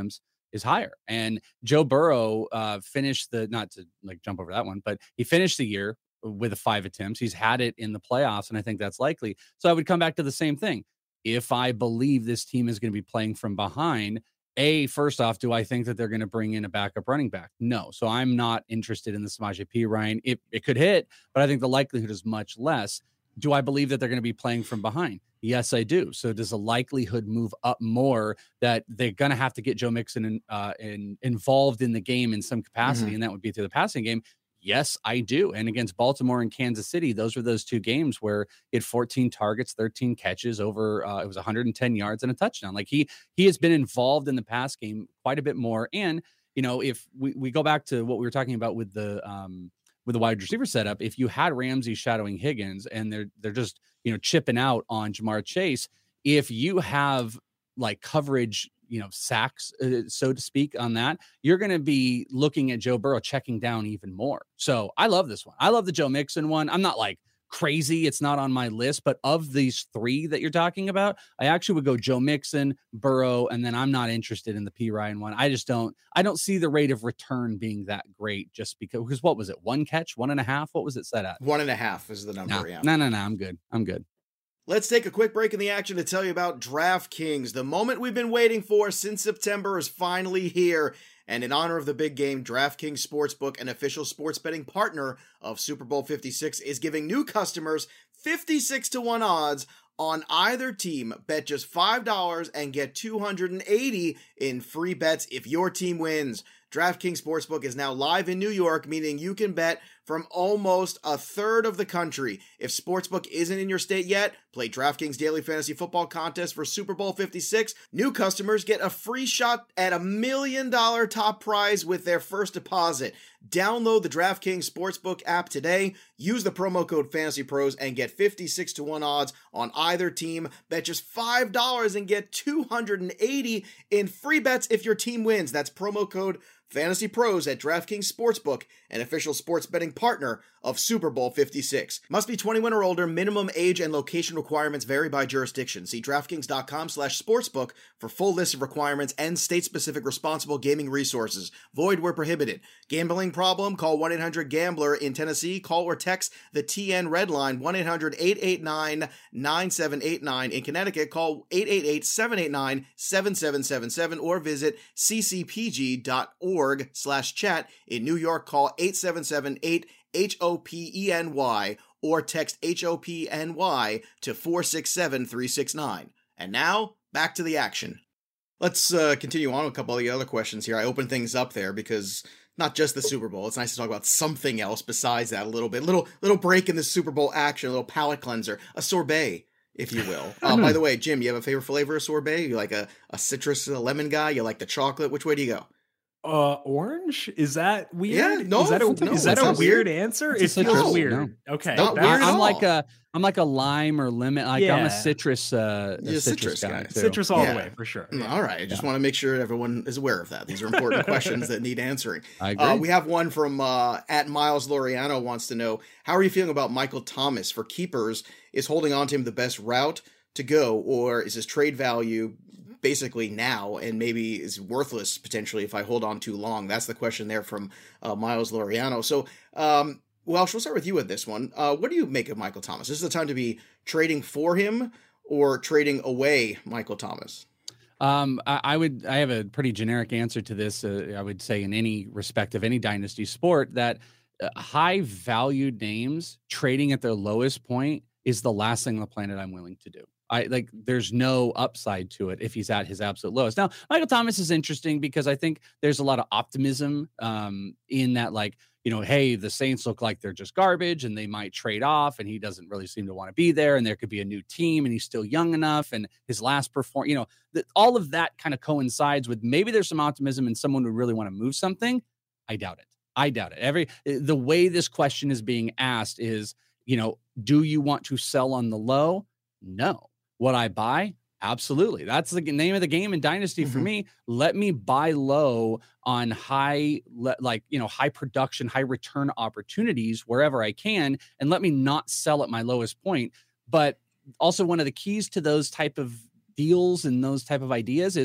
is higher. And Joe Burrow uh, finished the, not to like jump over that one, but he finished the year with a five attempts. He's had it in the playoffs, and I think that's likely. So I would come back to the same thing. If I believe this team is going to be playing from behind, A, first off, do I think that they're going to bring in a backup running back? No. So I'm not interested in the Samaje Perine. It, it could hit, but I think the likelihood is much less. Do I believe that they're going to be playing from behind? Yes, I do. So does the likelihood move up more that they're going to have to get Joe Mixon in, uh, in, involved in the game in some capacity, mm-hmm. and that would be through the passing game? Yes, I do. And against Baltimore and Kansas City, those were those two games where he had fourteen targets, thirteen catches, over uh, it was one hundred ten yards and a touchdown. Like he he has been involved in the pass game quite a bit more. And, you know, if we, we go back to what we were talking about with the um, with the wide receiver setup, if you had Ramsey shadowing Higgins and they're they're just, you know, chipping out on Jamar Chase, if you have like coverage, you know, sacks, uh, so to speak, on that, you're going to be looking at Joe Burrow checking down even more. So I love this one. I love the Joe Mixon one. I'm not like crazy. It's not on my list, but of these three that you're talking about, I actually would go Joe Mixon, Burrow, and then I'm not interested in the Perine one. I just don't, I don't see the rate of return being that great just because, because what was it? One catch, one and a half? What was it set at? One and a half is the number. No, yeah. no, no, no. I'm good. I'm good. Let's take a quick break in the action to tell you about DraftKings. The moment we've been waiting for since September is finally here. And in honor of the big game, DraftKings Sportsbook, an official sports betting partner of Super Bowl fifty-six, is giving new customers fifty-six to one odds on either team. Bet just five dollars and get two hundred eighty in free bets if your team wins. DraftKings Sportsbook is now live in New York, meaning you can bet from almost a third of the country. If Sportsbook isn't in your state yet, play DraftKings Daily Fantasy Football Contest for Super Bowl fifty-six. New customers get a free shot at a million dollar top prize with their first deposit. Download the DraftKings Sportsbook app today. Use the promo code FANTASYPROS and get fifty-six to one odds on either team. Bet just five dollars and get two hundred eighty in free bets if your team wins. That's promo code Fantasy Pros at DraftKings Sportsbook, an official sports betting partner of Super Bowl fifty-six. Must be twenty-one or older. Minimum age and location requirements vary by jurisdiction. See DraftKings.com slash sportsbook for full list of requirements and state-specific responsible gaming resources. Void where prohibited. Gambling problem? Call one eight hundred gambler in Tennessee. Call or text the T N Red Line one eight hundred eight eight nine nine seven eight nine. In Connecticut, call eight eight eight seven eight nine seven seven seven seven or visit c c p g dot org slash chat. In New York, call eight seven seven eight H O P E N Y or text H O P N Y to four six seven three six nine. And now, back to the action. Let's uh, continue on with a couple of the other questions here. I opened things up there because not just the Super Bowl. It's nice to talk about something else besides that a little bit. Little little break in the Super Bowl action, a little palate cleanser, a sorbet, if you will. Uh, by the way, Jim, you have a favorite flavor of sorbet? You like a, a citrus, a lemon guy? You like the chocolate? Which way do you go? Uh, orange? Is that weird? Yeah, no, is that a, no, is that a weird, weird answer? It's It a feels citrus. weird. No. Okay, Not that- weird at I'm all. like a I'm like a lime or lemon. Like I'm Yeah. a citrus. Uh, a You're a citrus, citrus guy. guy. Too. citrus all Yeah. the way for sure. Mm, All right. I just want to make sure everyone is aware of that. These are important questions that need answering. I agree. Uh, we have one from uh, at Miles Loriano wants to know, how are you feeling about Michael Thomas for keepers? Is holding on to him the best route to go, or is his trade value basically now and maybe is worthless potentially if I hold on too long? That's the question there from uh, Miles Loriano. So, um, Welsh, we'll start with you with this one. Uh, what do you make of Michael Thomas? Is this the time to be trading for him or trading away Michael Thomas? Um, I, I would, I have a pretty generic answer to this. Uh, I would say in any respect of any dynasty sport that uh, high valued names trading at their lowest point is the last thing on the planet I'm willing to do. I like, there's no upside to it if he's at his absolute lowest. Now, Michael Thomas is interesting because I think there's a lot of optimism um, in that, like, you know, hey, the Saints look like they're just garbage and they might trade off and he doesn't really seem to want to be there. And there could be a new team and he's still young enough. And his last perform, you know, the, all of that kind of coincides with maybe there's some optimism and someone would really want to move something. I doubt it. I doubt it. Every, the way this question is being asked is, you know, do you want to sell on the low? No. Would I buy? Absolutely. That's the name of the game in Dynasty for Mhm. me. Let me buy low on high, le- like, you know, high production, high return opportunities wherever I can, and let me not sell at my lowest point. But also one of the keys to those type of deals and those type of ideas is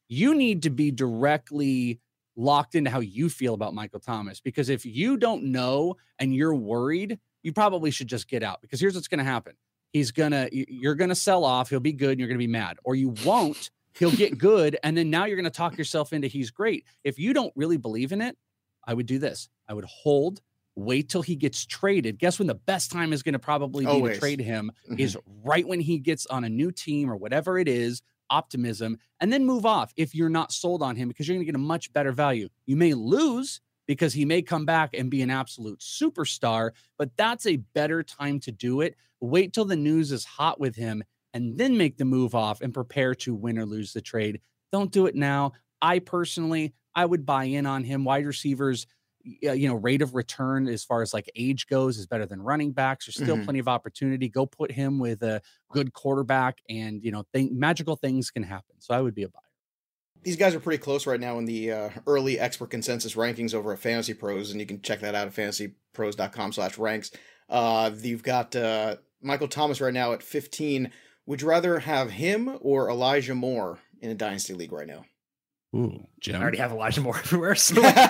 You need to be directly locked into how you feel about Michael Thomas, because if you don't know and you're worried, you probably should just get out, because here's what's going to happen. He's going to, you're going to sell off. He'll be good and you're going to be mad, or you won't. He'll get good. And then now you're going to talk yourself into he's great. If you don't really believe in it, I would do this. I would hold, wait till he gets traded. Guess when the best time is going to probably be Always. to trade him Mhm. is right when he gets on a new team or whatever it is, optimism, and then move off if you're not sold on him, because you're going to get a much better value. You may lose because he may come back and be an absolute superstar, but that's a better time to do it. Wait till the news is hot with him and then make the move off and prepare to win or lose the trade. Don't do it now. I personally, I would buy in on him. Wide receivers, you know, rate of return as far as like age goes is better than running backs. There's still Mhm. plenty of opportunity. Go put him with a good quarterback, and, you know, think magical things can happen. So I would be a buyer. These guys are pretty close right now in the uh, early expert consensus rankings over at Fantasy Pros, and you can check that out at fantasypros.com slash ranks. Uh, you've got uh, Michael Thomas right now at fifteen. Would you rather have him or Elijah Moore in a Dynasty League right now? Ooh, Jim. I already have Elijah Moore everywhere. So Would Would you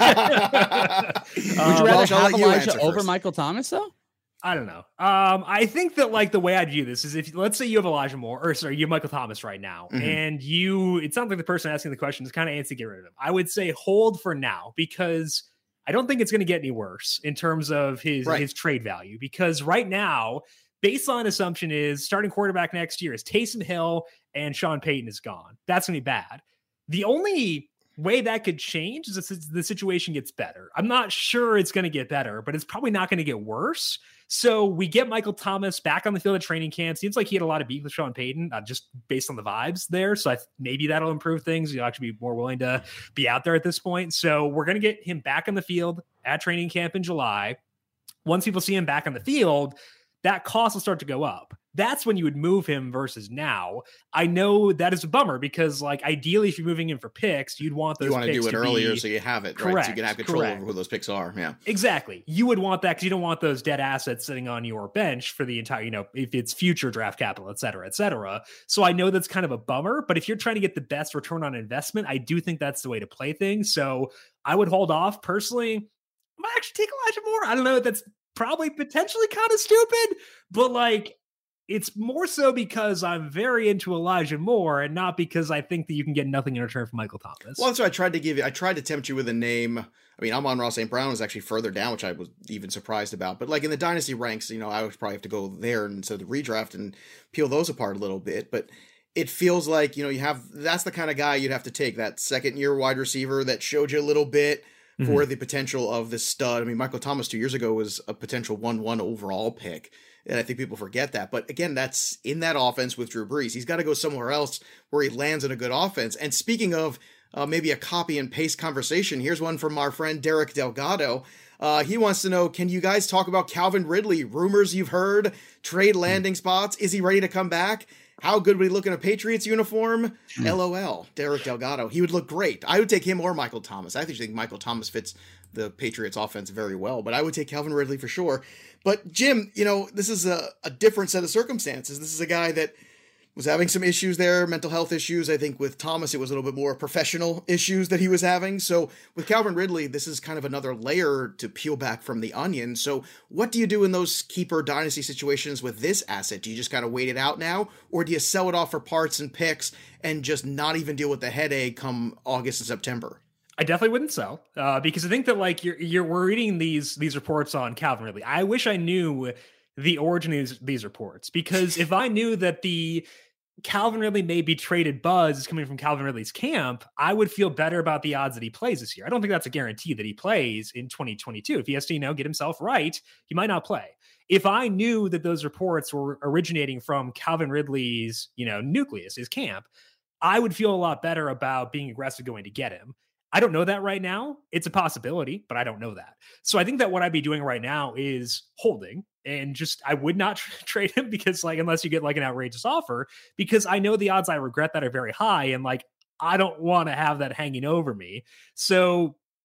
Uh, rather well, I'll have let you Elijah answer over first. Michael Thomas, though? I don't know. Um, I think that like the way I view this is, if let's say you have Elijah Moore, or sorry, you have Michael Thomas right now, Mhm. and you, it sounds like the person asking the question is kind of antsy to get rid of him. I would say hold for now, because I don't think it's going to get any worse in terms of his Right. his trade value. Because right now, baseline assumption is starting quarterback next year is Taysom Hill and Sean Payton is gone. That's going to be bad. The only way that could change is if the situation gets better. I'm not sure it's going to get better, but it's probably not going to get worse. So we get Michael Thomas back on the field at training camp. Seems like he had a lot of beef with Sean Payton, uh, just based on the vibes there. So I th- maybe that'll improve things. You'll actually be more willing to be out there at this point. So we're going to get him back on the field at training camp in July. Once people see him back on the field, that cost will start to go up. That's when you would move him versus now. I know that is a bummer, because like ideally if you're moving him for picks, you'd want those You want to picks do it to earlier be, so you have it, right? So Correct, you can have control correct. over who those picks are. Yeah. Exactly. You would want that because you don't want those dead assets sitting on your bench for the entire, you know, if it's future draft capital, et cetera, et cetera. So I know that's kind of a bummer, but if you're trying to get the best return on investment, I do think that's the way to play things. So I would hold off personally. I might actually take Elijah Moore. I don't know. That's probably potentially kind of stupid, but like, it's more so because I'm very into Elijah Moore and not because I think that you can get nothing in return from Michael Thomas. Well, that's what I tried to give you. I tried to tempt you with a name. I mean, Amon-Ra Saint Brown is actually further down, which I was even surprised about. But like in the dynasty ranks, you know, I would probably have to go there instead of the redraft and peel those apart a little bit. But it feels like, you know, you have, that's the kind of guy you'd have to take, that second year wide receiver that showed you a little bit mm-hmm. for the potential of this stud. I mean, Michael Thomas two years ago was a potential one one overall pick. And I think people forget that. But again, that's in that offense with Drew Brees. He's got to go somewhere else where he lands in a good offense. And speaking of uh, maybe a copy and paste conversation, here's one from our friend Derek Delgado. Uh, he wants to know, can you guys talk about Calvin Ridley? Rumors you've heard, trade landing spots. Is he ready to come back? How good would he look in a Patriots uniform? LOL, Derek Delgado. He would look great. I would take him or Michael Thomas. I actually think Michael Thomas fits the Patriots offense very well, but I would take Calvin Ridley for sure. But Jim, you know, this is a, a different set of circumstances. This is a guy that was having some issues there, mental health issues. I think with Thomas, it was a little bit more professional issues that he was having. So with Calvin Ridley, this is kind of another layer to peel back from the onion. So what do you do in those keeper dynasty situations with this asset? Do you just kind of wait it out now? Or do you sell it off for parts and picks and just not even deal with the headache come August and September? I definitely wouldn't sell uh, because I think that like you're, you're we're reading these, these reports on Calvin Ridley. I wish I knew the origin of these, these reports, because if I knew that the Calvin Ridley may be traded buzz is coming from Calvin Ridley's camp, I would feel better about the odds that he plays this year. I don't think that's a guarantee that he plays in twenty twenty-two. If he has to, you know, get himself right, he might not play. If I knew that those reports were originating from Calvin Ridley's, you know, nucleus, his camp, I would feel a lot better about being aggressive going to get him. I don't know that right now. It's a possibility, but I don't know that. So I think that what I'd be doing right now is holding, and just, I would not tra- trade him because like, unless you get like an outrageous offer, because I know the odds I regret that are very high. And like, I don't want to have that hanging over me. So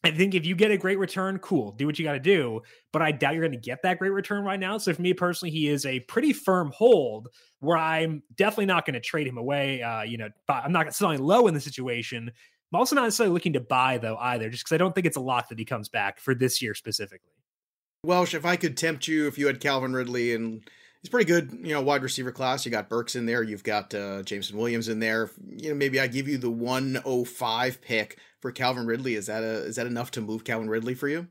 I think if you get a great return, cool, do what you got to do. But I doubt you're going to get that great return right now. So for me personally, he is a pretty firm hold where I'm definitely not going to trade him away. Uh, you know, I'm not selling low in the situation. I'm also not necessarily looking to buy though either, just because I don't think it's a lot that he comes back for this year specifically. Welsh, if I could tempt you, if you had Calvin Ridley, and he's pretty good, you know, wide receiver class. You got Burks in there. You've got uh, Jameson Williams in there. You know, maybe I give you the one oh five pick for Calvin Ridley. Is that a is that enough to move Calvin Ridley for you?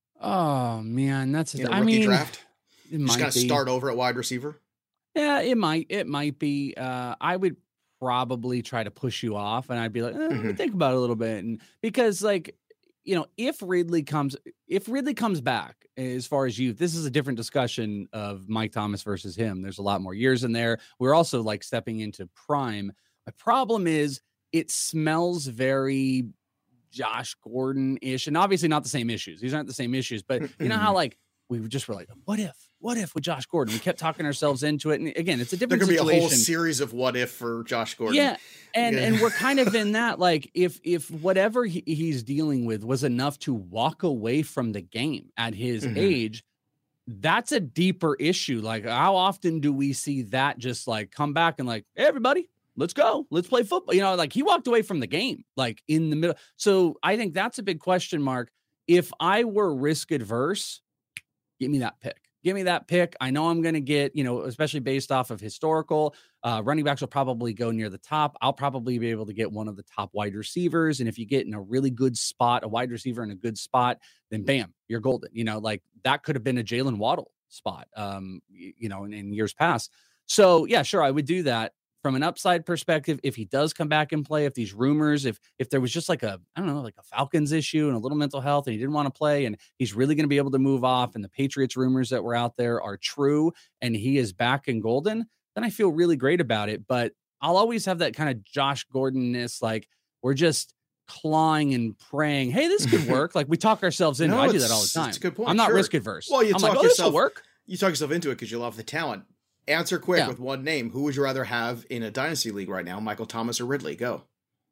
Oh man, that's in a I rookie mean, draft. It Just might gotta be. start over at wide receiver. Yeah, it might. It might be. Uh, I would probably try to push you off, and I'd be like, eh, let me Mhm. think about it a little bit, and because like, you know, if Ridley comes, if Ridley comes back as far as youth, this is a different discussion of Mike Thomas versus him. There's a lot more years in there. We're also like stepping into prime. My problem is it smells very Josh Gordon-ish, and obviously not the same issues. These aren't the same issues, but you know how like we just were like, what if, what if with Josh Gordon? We kept talking ourselves into it, and again, it's a There different could be situation. a whole series of what if for Josh Gordon. Yeah, and Yeah. and we're kind of in that like if if whatever he, he's dealing with was enough to walk away from the game at his Mhm. age, that's a deeper issue. Like how often do we see that just like come back and like, hey, everybody, let's go, let's play football. You know, like he walked away from the game like in the middle. So I think that's a big question mark. If I were risk adverse, give me that pick. Give me that pick. I know I'm going to get, you know, especially based off of historical, uh, running backs will probably go near the top. I'll probably be able to get one of the top wide receivers. And if you get in a really good spot, a wide receiver in a good spot, then bam, you're golden. You know, like that could have been a Jalen Waddle spot, um, y- you know, in, in years past. So yeah, sure. I would do that. From an upside perspective, if he does come back and play, if these rumors, if if there was just like a, I don't know, like a Falcons issue and a little mental health and he didn't want to play and he's really going to be able to move off and the Patriots rumors that were out there are true and he is back in golden, then I feel really great about it. But I'll always have that kind of Josh Gordon-ness, like we're just clawing and praying, hey, this could work. Like we talk ourselves into No, I do that it's- all the time. it's a good point, I'm not sure. risk adverse. Well, you I'm talk like, oh, this will yourself work. You talk yourself into it because you love the talent. Answer quick Yeah. with one name. Who would you rather have in a dynasty league right now? Michael Thomas or Ridley? Go.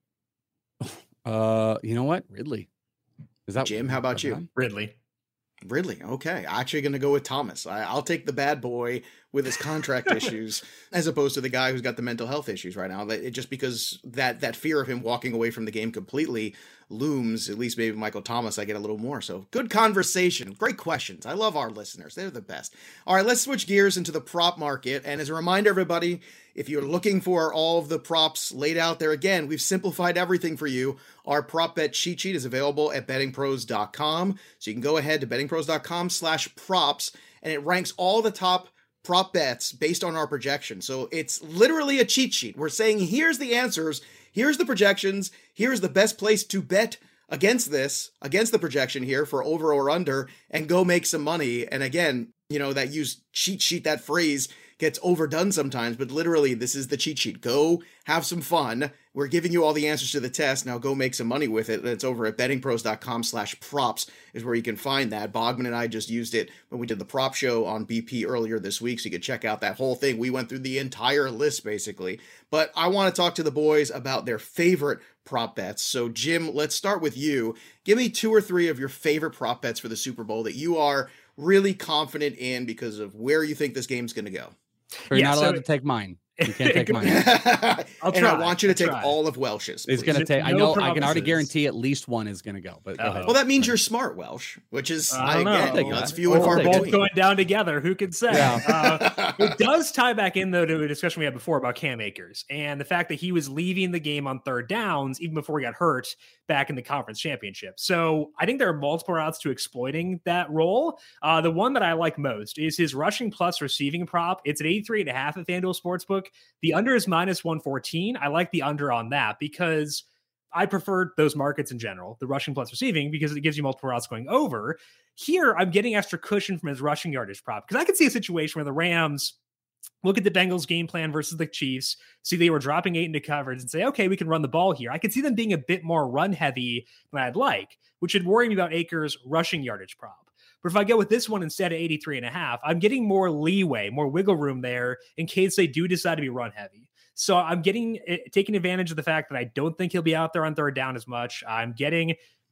Uh, you know what? Ridley. Is that Jim, how about you? Ridley. Ridley. Okay. Actually going to go with Thomas. I, I'll take the bad boy with his contract issues as opposed to the guy who's got the mental health issues right now. It, just because that, that fear of him walking away from the game completely looms, at least maybe Michael Thomas, I get a little more. So good conversation. Great questions. I love our listeners. They're the best. All right, let's switch gears into the prop market. And as a reminder, everybody, if you're looking for all of the props laid out there, again, we've simplified everything for you. Our prop bet cheat sheet is available at betting pros dot com. So you can go ahead to betting pros dot com slash props, and it ranks all the top prop bets based on our projection. So it's literally a cheat sheet. We're saying, here's the answers, here's the projections, here's the best place to bet against this, against the projection here for over or under, and go make some money. And again, you know, that use cheat sheet, that phrase gets overdone sometimes, but literally this is the cheat sheet. Go have some fun. We're giving you all the answers to the test. Now go make some money with it. It's over at betting pros dot com slash props is where you can find that. Bogman and I just used it when we did the prop show on B P earlier this week, so you could check out that whole thing. We went through the entire list basically, but I want to talk to the boys about their favorite prop bets. So Jim, let's start with you. Give me two or three of your favorite prop bets for the Super Bowl that you are really confident in because of where you think this game's going to go. You're Yeah, not so- allowed to take mine. You can't take mine. I'll and I try, want you to I'll take try. all of Welsh's. It's please. gonna take. I No know. I can already promises. guarantee at least one is gonna go. But go Uh-oh. ahead. Well, that means you're smart, Welsh, which is, I don't again, know. you know, it's few and We'll far We're take both between. going down together. Who could say? Yeah. Uh, it does tie back in, though, to a discussion we had before about Cam Akers and the fact that he was leaving the game on third downs even before he got hurt back in the conference championship. So I think there are multiple routes to exploiting that role. Uh, the one that I like most is his rushing plus receiving prop. It's at eighty-three and a half at FanDuel Sportsbook. The under is minus one fourteen. I like the under on that because I prefer those markets in general, the rushing plus receiving, because it gives you multiple routes going over. Here, I'm getting extra cushion from his rushing yardage prop because I could see a situation where the Rams look at the Bengals game plan versus the Chiefs, see they were dropping eight into coverage and say, okay, we can run the ball here. I could see them being a bit more run heavy than I'd like, which would worry me about Akers' rushing yardage prop. But if I go with this one instead of eighty-three and a half, I'm getting more leeway, more wiggle room there in case they do decide to be run heavy. So I'm getting taking advantage of the fact that I don't think he'll be out there on third down as much. I'm getting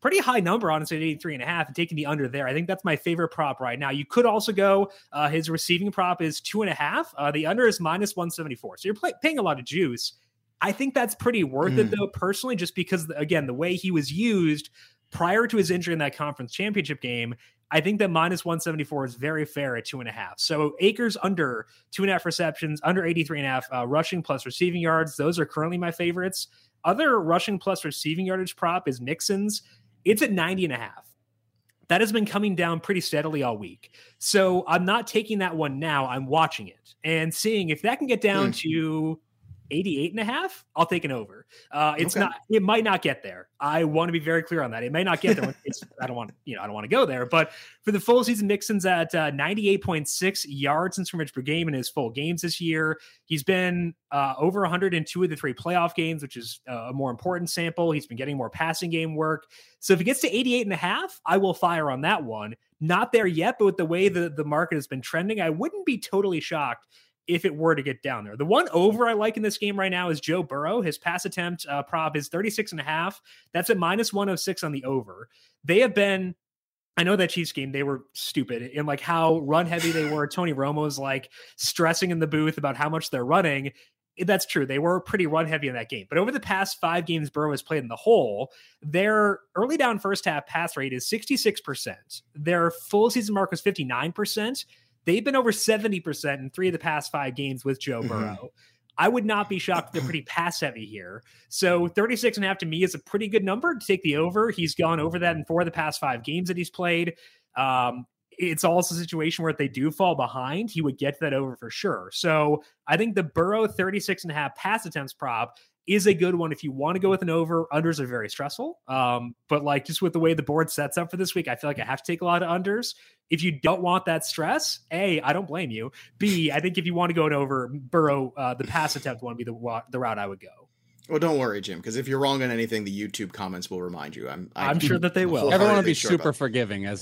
pretty high number, honestly, at eighty-three and a half, and taking the under there. I think that's my favorite prop right now. You could also go, uh, his receiving prop is two and a half. Uh, the under is minus one seventy-four. So you're play- paying a lot of juice. I think that's pretty worth mm. it, though, personally, just because, again, the way he was used prior to his injury in that conference championship game, I think that minus one seventy-four is very fair at two and a half. So Akers under two and a half receptions, under eighty-three and a half uh, rushing plus receiving yards. Those are currently my favorites. Other rushing plus receiving yardage prop is Mixon's. It's at ninety and a half. That has been coming down pretty steadily all week. So I'm not taking that one now. I'm watching it and seeing if that can get down mm. to eighty-eight and a half, I'll take an over. Uh, it's okay. not, it might not get there. I want to be very clear on that. It may not get there. It's, I don't want, you know, I don't want to go there, but for the full season, Mixon's at uh, ninety-eight point six yards in scrimmage per game in his full games this year. He's been uh, over one hundred in two of the three playoff games, which is a more important sample. He's been getting more passing game work. So if it gets to eighty-eight and a half, I will fire on that one. Not there yet, but with the way the, the market has been trending, I wouldn't be totally shocked if it were to get down there. The one over I like in this game right now is Joe Burrow. His pass attempt uh, prop is thirty-six and a half. That's at minus one oh six on the over. They have been, I know that Chiefs game, they were stupid in like how run heavy they were. Tony Romo's like stressing in the booth about how much they're running. That's true. They were pretty run heavy in that game. But over the past five games Burrow has played in the whole, their early down first half pass rate is sixty-six percent. Their full season mark was fifty-nine percent. They've been over seventy percent in three of the past five games with Joe mm-hmm. Burrow. I would not be shocked if they're pretty pass heavy here. So thirty-six and a half to me is a pretty good number to take the over. He's gone over that in four of the past five games that he's played. Um, it's also a situation where if they do fall behind, he would get to that over for sure. So I think the Burrow thirty-six and a half pass attempts prop is a good one if you want to go with an over. Unders are very stressful. Um, but like just with the way the board sets up for this week, I feel like I have to take a lot of unders. If you don't want that stress, A, I don't blame you. B, I think if you want to go an over, Burrow, uh, the pass attempt one would be the, the route I would go. Well, don't worry, Jim, because if you're wrong on anything, the YouTube comments will remind you. I'm I'm, I'm sure that they will. Everyone will be super forgiving. As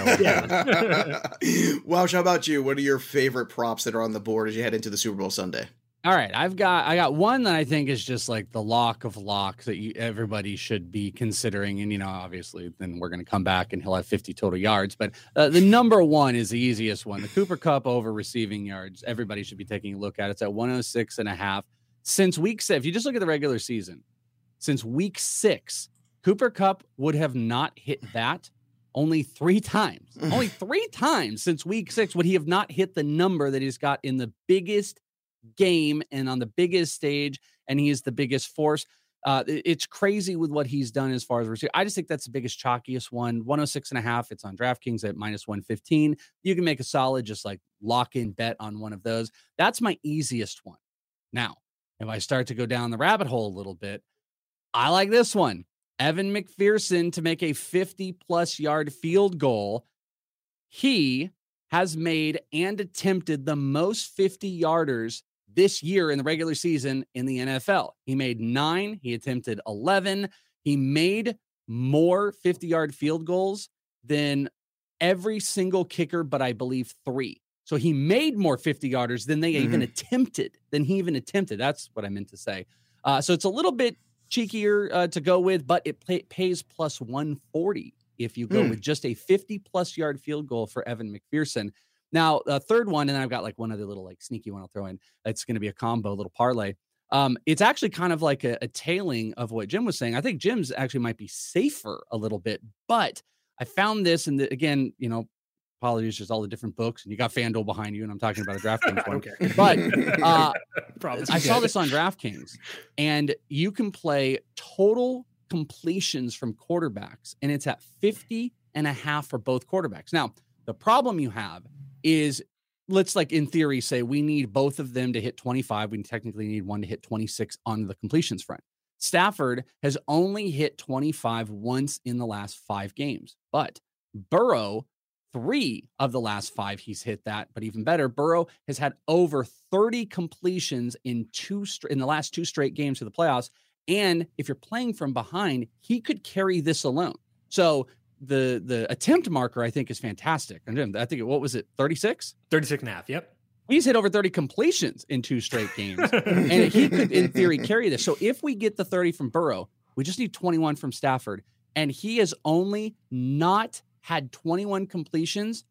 yeah. Welsh, how about you? What are your favorite props that are on the board as you head into the Super Bowl Sunday? All right, I've got I got one that I think is just like the lock of locks that you, everybody should be considering. And, you know, obviously then we're going to come back and he'll have fifty total yards. But uh, the number one is the easiest one. The Cooper Kupp over receiving yards. Everybody should be taking a look at it. It's at one oh six and a half. Since week six, if you just look at the regular season, since week six, Cooper Kupp would have not hit that only three times. Only three times since week six would he have not hit the number that he's got in the biggest game and on the biggest stage, and he is the biggest force. Uh, it's crazy with what he's done as far as receiver. I just think that's the biggest, chalkiest one. one oh six and a half. It's on DraftKings at minus one fifteen. You can make a solid, just like lock in bet on one of those. That's my easiest one. Now, if I start to go down the rabbit hole a little bit, I like this one. Evan McPherson to make a fifty plus yard field goal. He has made and attempted the most fifty yarders this year in the regular season in the N F L. He made nine. He attempted eleven. He made more fifty-yard field goals than every single kicker, but I believe three. So he made more fifty-yarders than they mm-hmm. even attempted, than he even attempted. That's what I meant to say. Uh, so it's a little bit cheekier uh, to go with, but it pay- pays plus one forty if you go mm. with just a fifty-plus yard field goal for Evan McPherson. Now, the third one, and I've got like one other little like sneaky one I'll throw in. It's going to be a combo, little parlay. Um, it's actually kind of like a, a tailing of what Jim was saying. I think Jim's actually might be safer a little bit, but I found this, and the, again, you know, apologies, just all the different books, and you got FanDuel behind you, and I'm talking about a DraftKings one. Okay. But uh, I saw this on DraftKings, and you can play total completions from quarterbacks, and it's at fifty and a half for both quarterbacks. Now, the problem you have is, let's like in theory say we need both of them to hit twenty-five. We technically need one to hit twenty-six on the completions front. Stafford has only hit twenty-five once in the last five games, but Burrow, three of the last five, he's hit that. But even better, Burrow has had over thirty completions in two in the last two straight games of the playoffs. And if you're playing from behind, he could carry this alone. So the the attempt marker, I think, is fantastic. And I think, what was it, thirty-six? thirty-six and a half, yep. He's hit over thirty completions in two straight games. And he could, in theory, carry this. So if we get the thirty from Burrow, we just need twenty-one from Stafford. and he has only not had twenty-one completions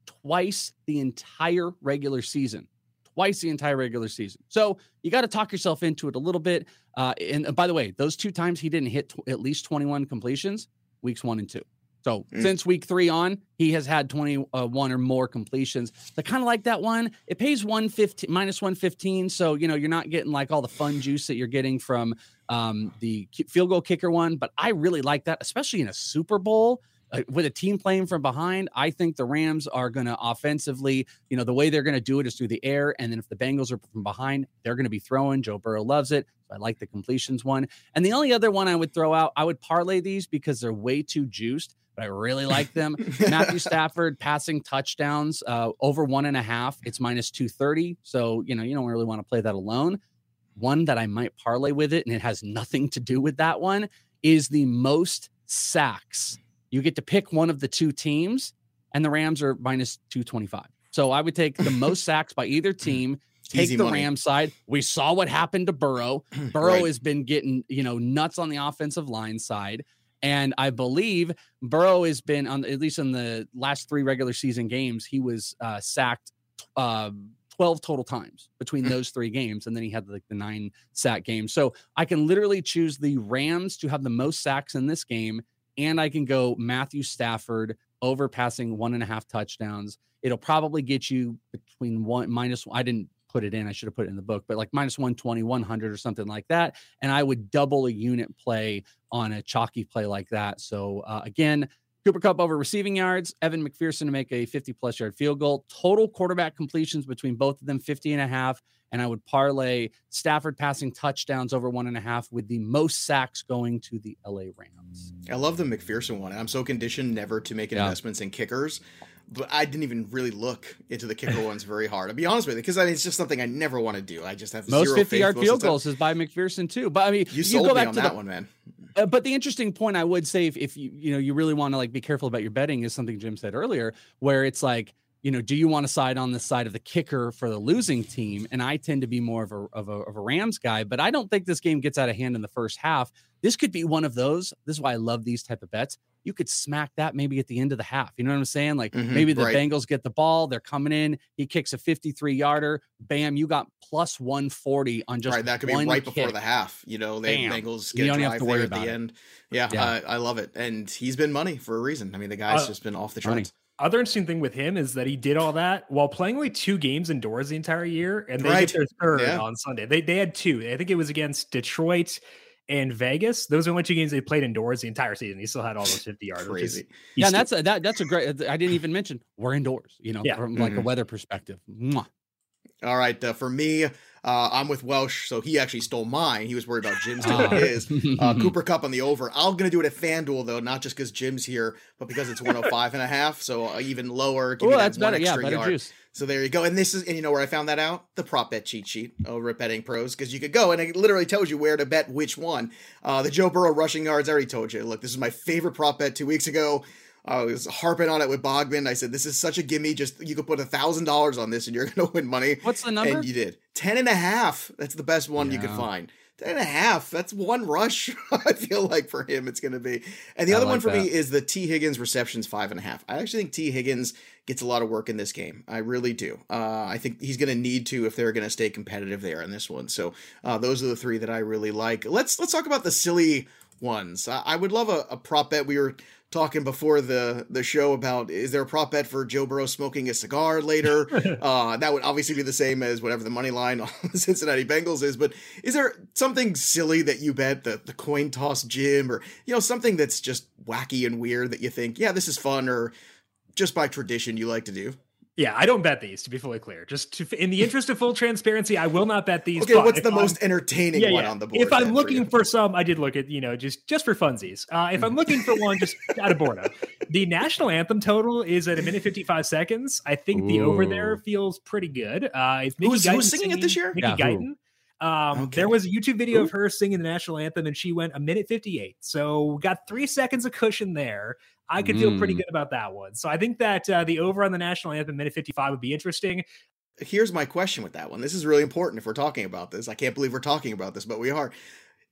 twice the entire regular season. Twice the entire regular season. So you got to talk yourself into it a little bit. Uh, and uh, by the way, those two times he didn't hit t- at least twenty-one completions, weeks one and two. So mm. since week three on, he has had twenty-one or more completions. So kind of like that one. It pays one fifteen minus one fifteen. So, you know, you're not getting like all the fun juice that you're getting from um, the field goal kicker one. But I really like that, especially in a Super Bowl. Uh, with a team playing from behind, I think the Rams are going to offensively, you know, the way they're going to do it is through the air. And then if the Bengals are from behind, they're going to be throwing. Joe Burrow loves it. So I like the completions one. And the only other one I would throw out, I would parlay these because they're way too juiced, but I really like them. Matthew Stafford passing touchdowns uh, over one and a half. It's minus two thirty. So, you know, you don't really want to play that alone. One that I might parlay with it, and it has nothing to do with that one, is the most sacks. You get to pick one of the two teams, and the Rams are minus two twenty-five. So I would take the most sacks by either team, take Easy the money. Rams side. We saw what happened to Burrow. Burrow Right. has been getting, you know, nuts on the offensive line side. And I believe Burrow has been, on at least in the last three regular season games, he was uh, sacked uh, twelve total times between those three games. And then he had like the nine sack game. So I can literally choose the Rams to have the most sacks in this game. And I can go Matthew Stafford over passing one and a half touchdowns. It'll probably get you between one minus. I didn't put it in. I should have put it in the book, but like minus one twenty, one hundred or something like that. And I would double a unit play on a chalky play like that. So uh, again, Cooper Kupp over receiving yards, Evan McPherson to make a fifty plus yard field goal, total quarterback completions between both of them, fifty and a half. And I would parlay Stafford passing touchdowns over one and a half with the most sacks going to the L A Rams. I love the McPherson one. I'm so conditioned never to make Yeah. investments in kickers, but I didn't even really look into the kicker ones very hard. I'll be honest with you, because I mean, it's just something I never want to do. I just have Most zero fifty faith yard most field of the time. goals is by McPherson too. But I mean, You sold go me back on to that the, one, man. Uh, but the interesting point I would say, if, if you you know you really want to like be careful about your betting, is something Jim said earlier, where it's like, you know, do you want to side on the side of the kicker for the losing team? And I tend to be more of a of a, of a Rams guy, but I don't think this game gets out of hand in the first half. This could be one of those. This is why I love these type of bets. You could smack that maybe at the end of the half. You know what I'm saying? Like Mhm, maybe the right. Bengals get the ball, they're coming in, he kicks a fifty-three yarder, bam, you got plus one forty on just Right, that could be one right before kick. the half. You know, they Bam. Bengals You get a don't have drive to worry there at about the it. end. Yeah, Yeah. Uh, I love it, and he's been money for a reason. I mean, the guy's Uh, just been off the money. charts. Other interesting thing with him is that he did all that while playing only two games indoors the entire year, and they Right. get their third Yeah. on Sunday. They they had two. I think it was against Detroit and Vegas. Those are the only two games they played indoors the entire season. He still had all those fifty yards. which is- Crazy. Yeah, and he's that's a, that that's a great. I didn't even mention we're indoors. You know, Yeah. from like a Mhm. weather perspective. Mwah. All right, uh, for me, uh, I'm with Welsh, so he actually stole mine. He was worried about Jim's Ah. doing his. Uh, Cooper Kupp on the over. I'm going to do it at FanDuel, though, not just because Jim's here, but because it's one oh five and a half, so uh, even lower. Give Oh, me that that's one better. Yeah, extra better yard. juice. So there you go. And this is, and you know where I found that out? The prop bet cheat sheet over at Betting Pros, because you could go and it literally tells you where to bet which one. Uh, the Joe Burrow rushing yards, I already told you. Look, this is my favorite prop bet two weeks ago. I was harping on it with Bogman. I said, this is such a gimme. Just, you could put a thousand dollars on this and you're going to win money. What's the number? And you did. Ten and a half. That's the best one you could Yeah. find. Ten and a half. That's one rush. I feel like for him, it's going to be. And the I other like one for that. me is the T Higgins receptions five and a half. I actually think T Higgins gets a lot of work in this game. I really do. Uh, I think he's going to need to if they're going to stay competitive there in this one. So uh, those are the three that I really like. Let's let's talk about the silly ones. I, I would love a, a prop bet. We were talking before the the show about, is there a prop bet for Joe Burrow smoking a cigar later? uh, that would obviously be the same as whatever the money line on the Cincinnati Bengals is. But is there something silly that you bet, the the coin toss Jim, or you know something that's just wacky and weird that you think, yeah, this is fun, or just by tradition you like to do? Yeah, I don't bet these, to be fully clear. Just to, in the interest of full transparency, I will not bet these. Okay, but what's if the I'm- most entertaining yeah, one yeah. on the board? If I'm then looking you? for some, I did look at, you know, just just for funsies. Uh, if I'm looking for one, just out of boredom, the national anthem total is at a minute fifty-five seconds. I think the over there Ooh. feels pretty good. Uh, it's Mickey Who's- Guyton who's singing it this year? Mickey Yeah, who? Guyton. Um, Okay. There was a YouTube video of her singing the national anthem, and she went a minute fifty-eight. So we got three seconds of cushion there. I could feel pretty Mm. good about that one. So I think that uh, the over on the national anthem, minute fifty-five, would be interesting. Here's my question with that one. This is really important if we're talking about this. I can't believe we're talking about this, but we are.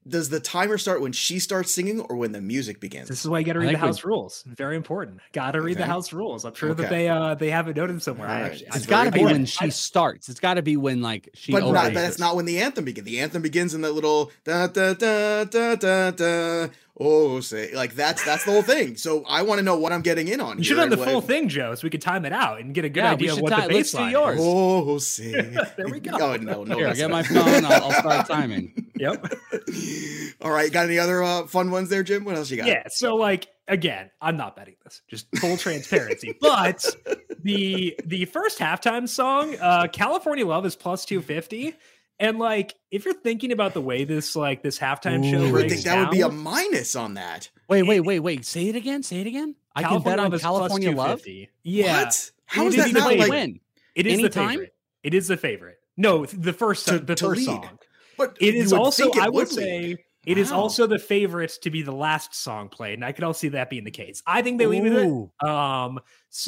does the timer start when she starts singing or when the music begins? This is why you got to read the house rules. Very important. Got to read Okay. the house rules. I'm sure Okay. that they uh they have it noted somewhere. All I right. actually- It's It's I- got to be very when important. she starts. It's got to be when like she. But not, opens. that's not when the anthem begins. The anthem begins in that little da da da da da da. Oh, say like that's that's the whole thing. So I want to know what I'm getting in on. You here should have and the full what- thing, Joe, so we could time it out and get a good Yeah, we idea of should what time- the let's do baseline yours. is. Oh, say. There we go. Oh no, no. Here, that's get my not- phone. I'll, I'll start timing. Yep. All right, got any other uh, fun ones there, Jim? What else you got? Yeah. So like again, I'm not betting this. Just full transparency. But the the first halftime song, uh, California Love is plus two fifty. And like if you're thinking about the way this like this halftime Ooh. show I would breaks think that would be a down, minus on that. Wait, wait, wait, wait. Say it again. Say it again. I can bet on Love is plus California Love. two fifty. Yeah. What? How It is is that either not way like? Win. It is Anytime? the favorite. It is the favorite. No, the first To- the to first lead. song. But It you is would also, think it I would lead. say, it is Wow. also the favorite to be the last song played, and I could also see that being the case. I think they lead with Ooh. it. Um,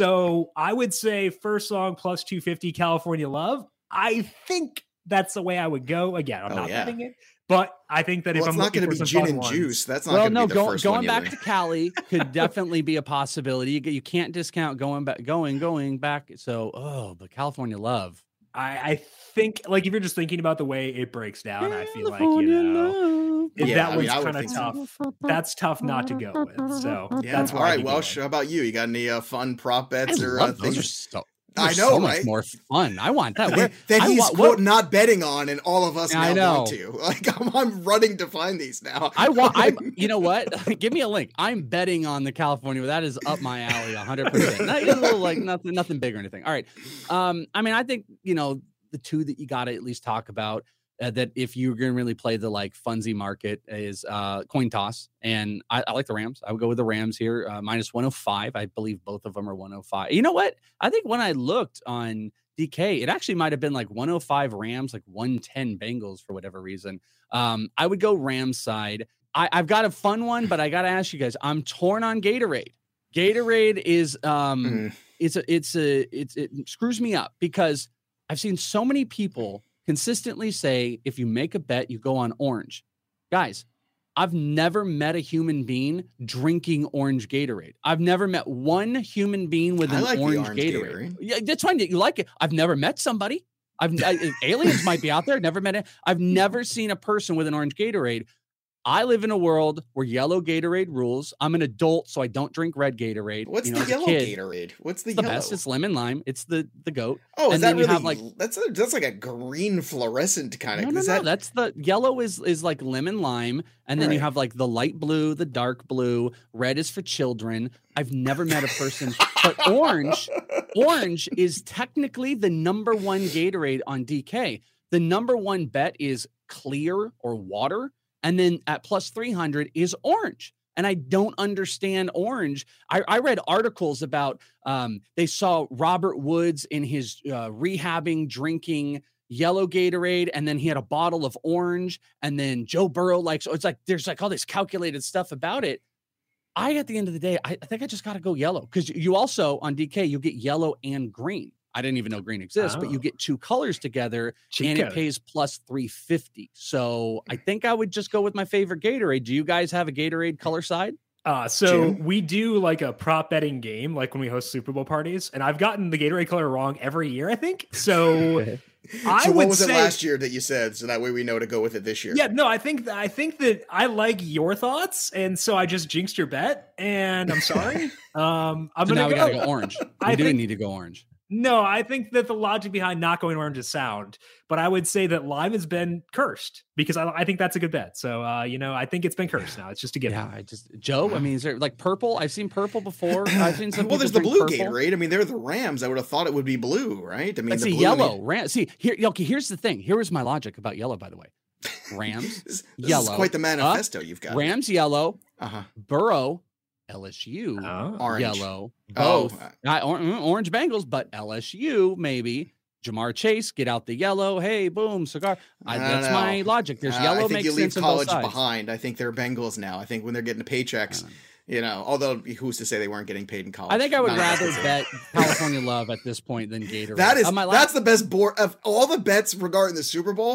so I would say first song plus two fifty, California Love. I think that's the way I would go. Again, I'm Oh, not yeah. betting it, but I think that Well, if it's I'm not looking going to for be some gin fun and ones, juice. That's not Well, going to no, be the go, first going one you back learn. to Cali could definitely be a possibility. You, you can't discount going back, going, going back. So, oh, but California Love. I, I think like if you're just thinking about the way it breaks down, I feel like you know if Yeah, that I mean, one's I would kind of think so. tough. That's tough not to go with. So Yeah. that's All why right, Welsh. How about you? You got any uh, fun prop I bets or uh, love those. Are things so, I those are know, so much right? more fun. I want that. that, Where, that I he's want, quote what- not betting on, and all of us now I know. want to? Like I'm, I'm running to find these now. I want. I. You know what? Give me a link. I'm betting on the California. That is up my alley, one hundred percent. Not a little like nothing, nothing big or anything. All right. Um. I mean, I think you know the two that you got to at least talk about. Uh, that if you're going to really play the like funsy market is uh coin toss, and I, I like the Rams. I would go with the Rams here, uh, minus one oh five. I believe both of them are one oh five. You know what? I think when I looked on D K, it actually might have been like one oh five Rams, like one ten Bengals for whatever reason. Um, I would go Rams side. I, I've got a fun one, but I got to ask you guys. I'm torn on Gatorade. Gatorade is um, Mm. it's a, it's a, it's it screws me up because I've seen so many people consistently say if you make a bet, you go on orange. Guys, I've never met a human being drinking orange Gatorade. I've never met one human being with I an like the orange, orange Gatorade. Gatorade. Yeah, that's fine. You like it. I've never met somebody. I've I, aliens might be out there. Never met it. I've never seen a person with an orange Gatorade. I live in a world where yellow Gatorade rules. I'm an adult, so I don't drink red Gatorade. What's you know, the as a yellow kid, Gatorade? What's the It's the yellow? best. It's lemon lime. It's the the goat. oh, is and that then you really have, like- that's a that's like a green fluorescent kind of. No, no, is no. that That's the yellow is is like lemon lime, and then you Right. have like the light blue, the dark blue. Red is for children. I've never met a person, but orange, orange is technically the number one Gatorade on D K. The number one bet is clear or water, and then at plus three hundred is orange. And I don't understand orange. I, I read articles about um, they saw Robert Woods in his uh, rehabbing, drinking yellow Gatorade, and then he had a bottle of orange, and then Joe Burrow likes. So it's like there's like all this calculated stuff about it. I, at the end of the day, I, I think I just got to go yellow because you also on D K you get yellow and green. I didn't even know green exists, but you Oh. get two colors together, Cheat and it code. pays plus three fifty. So I think I would just go with my favorite Gatorade. Do you guys have a Gatorade color side? Uh, so Jim? we do like a prop betting game, like when we host Super Bowl parties, and I've gotten the Gatorade color wrong every year, I think. So I so would what was say, it last year that you said? So that way we know to go with it this year. yeah, no, I think that I think that I like your thoughts, and so I just jinxed your bet, and I'm sorry. um, I'm So gonna now we go. got to go orange. We I do think- need to go orange. No, I think that the logic behind not going orange is sound, but I would say that lime has been cursed because I, I think that's a good bet. So, uh, you know, I think it's been cursed now. It's just a given. Yeah, I just Joe. I mean, is there like purple? I've seen purple before. I've seen some. well, there's people the blue drink purple. Gatorade. I mean, they're the Rams. I would have thought it would be blue, right? I mean, Let's the see, blue, I mean, yellow. Ram- see here. Okay, here's the thing. Here is my logic about yellow. By the way, Rams, this, this yellow. is quite the manifesto you've got. Rams, yellow. Uh huh. Burrow, L S U, Oh. Orange. yellow. Oh, Both. uh, Not or- mm, orange Bengals, but L S U maybe. Jamar Chase, get out the yellow. Hey, boom, cigar. I, I don't that's my know. logic. There's Uh, yellow I think makes you leave sense on both college sides. behind. I think they're Bengals now. I think when they're getting the paychecks, you know, although who's to say they weren't getting paid in college? I think I would Not rather necessarily. bet California Love at this point than Gatorade. That is On my that's last, the best board of all the bets regarding the Super Bowl.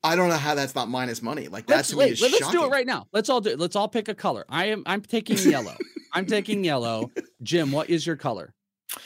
I don't know how that's not minus money. Like Let's, that's to me is let's shocking. do it right now. Let's all do it. Let's all pick a color. I am. I'm taking yellow. I'm taking yellow. Jim, what is your color?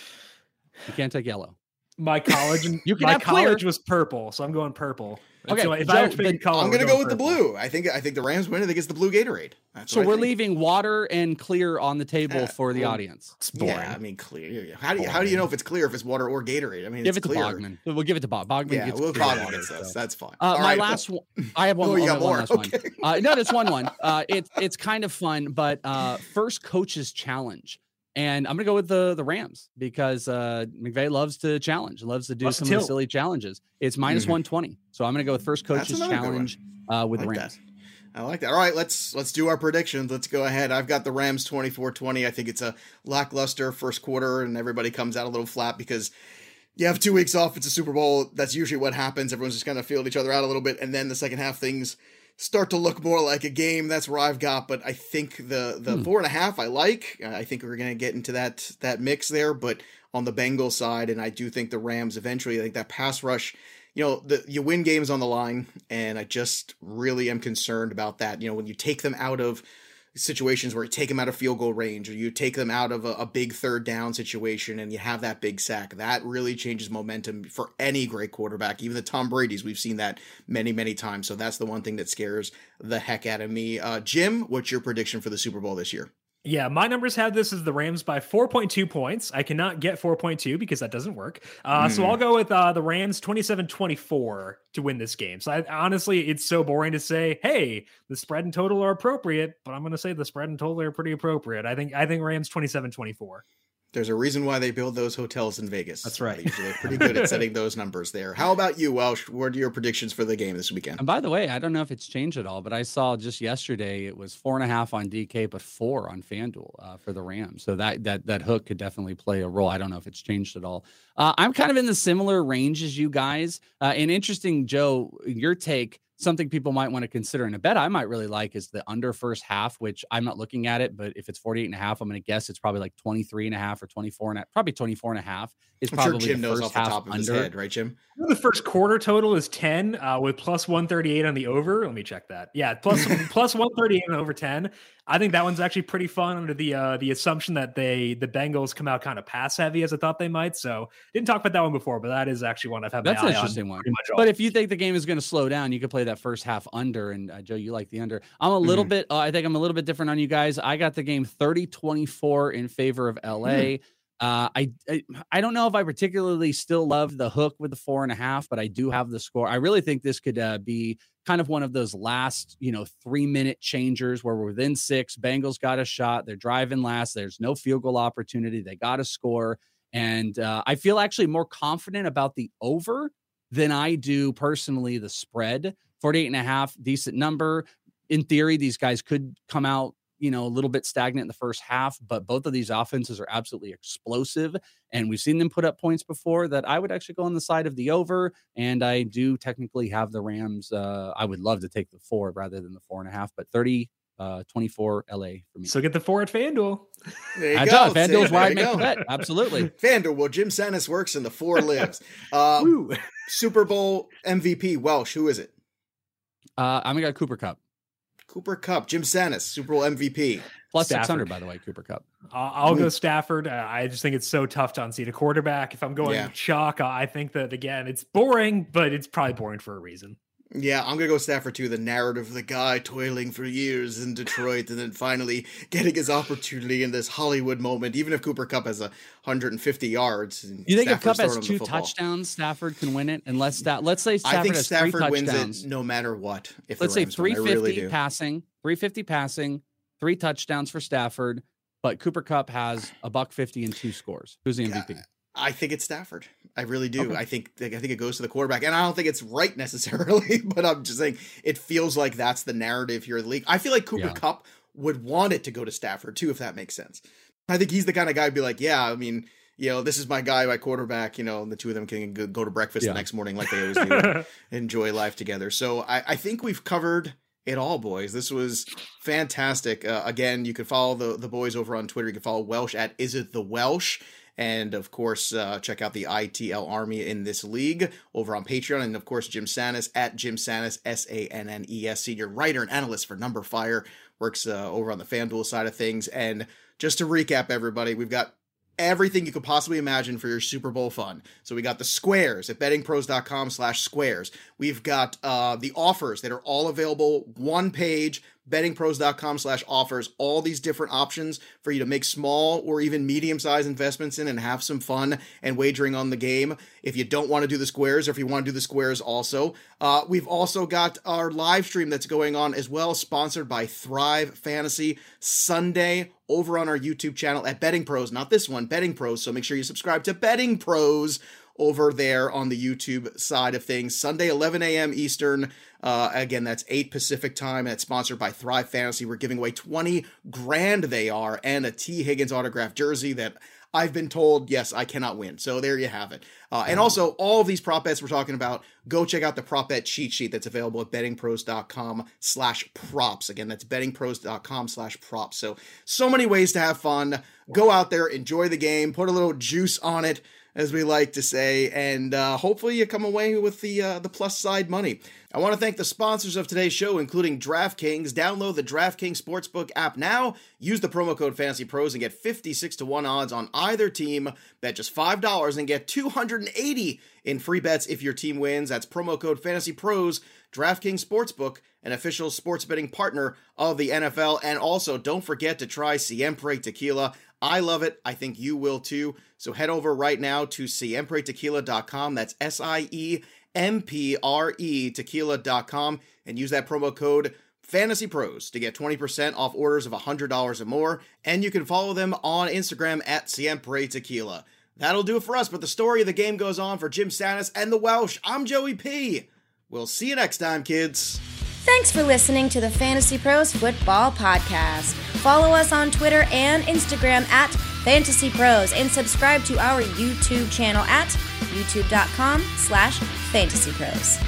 You can't take yellow. My college, You can my have clear. college was purple, so I'm going purple. Okay, so if Joe, I have to pick a then color, I'm we're gonna go with purple. the blue. I think I think the Rams win. I think it's the blue Gatorade. That's So what I we're think. leaving water and clear on the table Yeah, for the well, audience. It's boring. Yeah, I mean clear. How do you how do you know if it's clear if it's water or Gatorade? I mean, Give it's it to clear. Bogman. We'll give it to Bob. Bogman Yeah, gets Will clear Bogman water, gets this. so. That's fine. Uh, All my right. last one. I have one. Oh, I'll you got have one more. last Okay. one. Uh, no, that's one one. Uh, it's it's kind of fun, but uh, first coach's challenge. And I'm going to go with the the Rams because uh, McVay loves to challenge, loves to do Loves some to of the tilt. silly challenges. It's minus Mhm. one twenty. So I'm going to go with first That's coach's another good one. challenge uh, with I the like Rams. that. I like that. All right, let's let's do our predictions. Let's go ahead. I've got the Rams twenty-four twenty. I think it's a lackluster first quarter, and everybody comes out a little flat because you have two weeks off. It's a Super Bowl. That's usually what happens. Everyone's just kind of feeling each other out a little bit, and then the second half things start to look more like a game. That's where I've got. But I think the the Hmm. four and a half I like. I think we're gonna get into that that mix there. But on the Bengals side, and I do think the Rams eventually. I think that pass rush. You know, the, you win games on the line, and I just really am concerned about that. You know, when you take them out of situations where you take them out of field goal range, or you take them out of a, a big third down situation, and you have that big sack, that really changes momentum for any great quarterback, even the Tom Brady's. We've seen that many, many times. So that's the one thing that scares the heck out of me. Uh, Jim, what's your prediction for the Super Bowl this year? Yeah, my numbers have this as the Rams by four point two points. I cannot get four point two because that doesn't work. Uh, Mm. So I'll go with uh, the Rams twenty-seven twenty-four to win this game. So I, honestly, it's so boring to say, hey, the spread and total are appropriate, but I'm going to say the spread and total are pretty appropriate. I think I think Rams twenty-seven twenty-four. There's a reason why they build those hotels in Vegas. That's right. They're usually pretty good at setting those numbers there. How about you, Welsh? What are your predictions for the game this weekend? And by the way, I don't know if it's changed at all, but I saw just yesterday it was four and a half on D K, but four on FanDuel uh, for the Rams. So that that that hook could definitely play a role. I don't know if it's changed at all. Uh, I'm kind of in the similar range as you guys. Uh, and interesting, Joe, your take. Something people might want to consider in a bet I might really like is the under first half, which I'm not looking at it, but if it's forty-eight and a half, I'm going to guess it's probably like twenty-three and a half or twenty-four and a, probably twenty-four and a half is I'm probably sure Jim the knows first off the half top of his under. head, right, Jim? The first quarter total is ten uh, with plus one thirty-eight on the over. Let me check that. Yeah, plus plus one thirty-eight on over ten. I think that one's actually pretty fun under the uh, the assumption that they the Bengals come out kind of pass heavy as I thought they might. So didn't talk about that one before, but that is actually one I've had. That's my an eye interesting on one. pretty much all But if you think the game is going to slow down, you could play that first half under. And uh, Joe, you like the under. I'm a little Mhm. bit, uh, I think I'm a little bit different on you guys. I got the game thirty twenty-four in favor of L A. Uh, I, I I don't know if I particularly still love the hook with the four and a half, but I do have the score. I really think this could uh, be kind of one of those last, you know, three minute changers where we're within six. Bengals got a shot. They're driving last. There's no field goal opportunity. They got a score. And uh, I feel actually more confident about the over than I do personally the spread. forty-eight and a half, decent number. In theory, these guys could come out, you know, a little bit stagnant in the first half, but both of these offenses are absolutely explosive. And we've seen them put up points before. That I would actually go on the side of the over. And I do technically have the Rams. Uh, I would love to take the four rather than the four and a half, but thirty, uh, twenty-four L A for me. So get the four at FanDuel. There you I go. tell you, FanDuel's See, where I there make you the go. bet. Absolutely. FanDuel, well, Jim Sanis works and the four lives. Uh, Woo. Super Bowl M V P, Welsh, who is it? Uh, I'm going to go Cooper Cup. Cooper Kupp, Jim Sanis, Super Bowl M V P. Plus Stafford. six hundred, by the way, Cooper Cup. I'll, I'll go Stafford. Uh, I just think it's so tough to unseat a quarterback. If I'm going Yeah. chalk, I think that, again, it's boring, but it's probably boring for a reason. Yeah, I'm going to go Stafford too. The narrative of the guy toiling for years in Detroit and then finally getting his opportunity in this Hollywood moment, even if Cooper Kupp has a one hundred fifty yards. And You think if Stafford's Cup has throwing him the two football. touchdowns, Stafford can win it? Unless that, let's say Stafford I think has Stafford three wins touchdowns. it no matter what. If Let's the say Rams win. I three fifty really do. passing, three fifty passing, three touchdowns for Stafford, but Cooper Cup has a buck fifty and two scores. Who's the M V P? I think it's Stafford. I really do. Okay. I think I think it goes to the quarterback, and I don't think it's right necessarily, but I'm just saying it feels like that's the narrative here in the league. I feel like Cooper Yeah. Kupp would want it to go to Stafford too, if that makes sense. I think he's the kind of guy who'd be like, yeah, I mean, you know, this is my guy, my quarterback. You know, and the two of them can go go to breakfast Yeah. the next morning like they always do, and enjoy life together. So I, I think we've covered it all, boys. This was fantastic. Uh, again, you can follow the the boys over on Twitter. You can follow Welsh at Is It The Welsh. And of course, uh, check out the I T L Army in this league over on Patreon. And of course, Jim Sannes at Jim Sannes, S A N N E S, senior writer and analyst for Number Fire, works uh, over on the FanDuel side of things. And just to recap, everybody, we've got everything you could possibly imagine for your Super Bowl fun. So we got the squares at bettingpros.com slash squares. We've got uh, the offers that are all available, one page, bettingpros.com slash offers, all these different options for you to make small or even medium-sized investments in and have some fun and wagering on the game. If you don't want to do the squares, or if you want to do the squares also, uh, we've also got our live stream that's going on as well, sponsored by Thrive Fantasy, Sunday over on our YouTube channel at Betting Pros. Not this one, Betting Pros. So make sure you subscribe to Betting Pros over there on the YouTube side of things. Sunday, eleven a.m. Eastern. Uh, again, that's eight Pacific time. That's sponsored by Thrive Fantasy. We're giving away twenty grand they are, and a T. Higgins autographed jersey that I've been told, yes, I cannot win. So there you have it. Uh, and also, all of these prop bets we're talking about, go check out the prop bet cheat sheet that's available at bettingpros.com slash props. Again, that's bettingpros.com slash props. So, so many ways to have fun. Go out there, enjoy the game, put a little juice on it, as we like to say, and uh, hopefully you come away with the uh, the plus side money. I want to thank the sponsors of today's show, including DraftKings. Download the DraftKings Sportsbook app now. Use the promo code FantasyPros and get fifty-six to one odds on either team. Bet just five dollars and get two hundred eighty in free bets if your team wins. That's promo code FantasyPros. DraftKings Sportsbook, an official sports betting partner of the N F L. And also, don't forget to try Siempre Tequila. I love it. I think you will too. So head over right now to siempre tequila dot com. That's S I E M P R E tequila dot com, and use that promo code FantasyPros to get twenty percent off orders of one hundred dollars or more. And you can follow them on Instagram at Siempre Tequila. That'll do it for us, but the story of the game goes on for Jim Sannes and the Welsh. I'm Joey P. We'll see you next time, kids. Thanks for listening to the Fantasy Pros Football Podcast. Follow us on Twitter and Instagram at Fantasy Pros, and subscribe to our YouTube channel at youtube.com slash Fantasy Pros.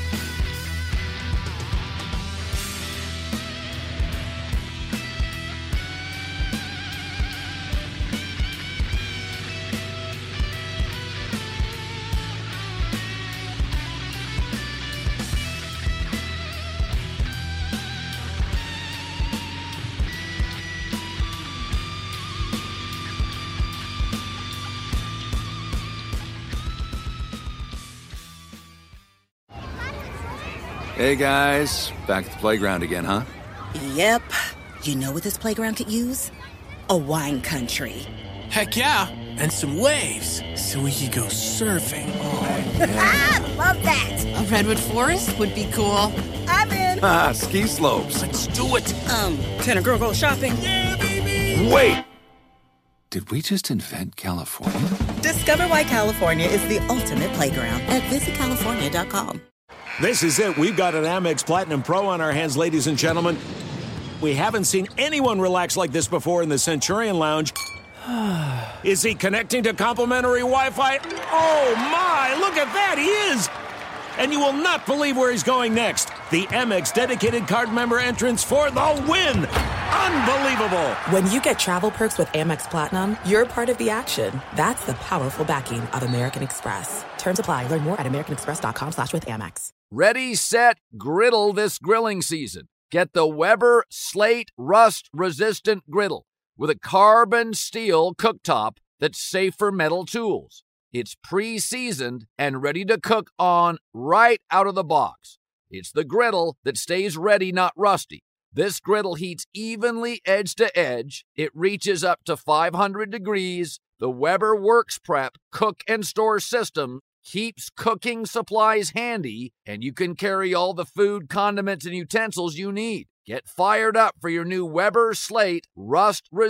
Hey guys, back at the playground again, huh? Yep. You know what this playground could use? A wine country. Heck yeah, and some waves so we could go surfing. Oh, yeah. Ah, love that. A redwood forest would be cool. I'm in. Ah, ski slopes. Let's do it. Um, can a girl go shopping? Yeah, baby. Wait! Did we just invent California? Discover why California is the ultimate playground at visit california dot com. This is it. We've got an Amex Platinum Pro on our hands, ladies and gentlemen. We haven't seen anyone relax like this before in the Centurion Lounge. Is he connecting to complimentary Wi-Fi? Oh, my! Look at that! He is! And you will not believe where he's going next. The Amex dedicated card member entrance for the win! Unbelievable! When you get travel perks with Amex Platinum, you're part of the action. That's the powerful backing of American Express. Terms apply. Learn more at americanexpress.com slash with Amex. Ready, set, griddle this grilling season. Get the Weber Slate Rust Resistant Griddle with a carbon steel cooktop that's safe for metal tools. It's pre-seasoned and ready to cook on right out of the box. It's the griddle that stays ready, not rusty. This griddle heats evenly edge to edge. It reaches up to five hundred degrees. The Weber Works Prep cook and store system keeps cooking supplies handy, and you can carry all the food, condiments, and utensils you need. Get fired up for your new Weber Slate Rust Resistant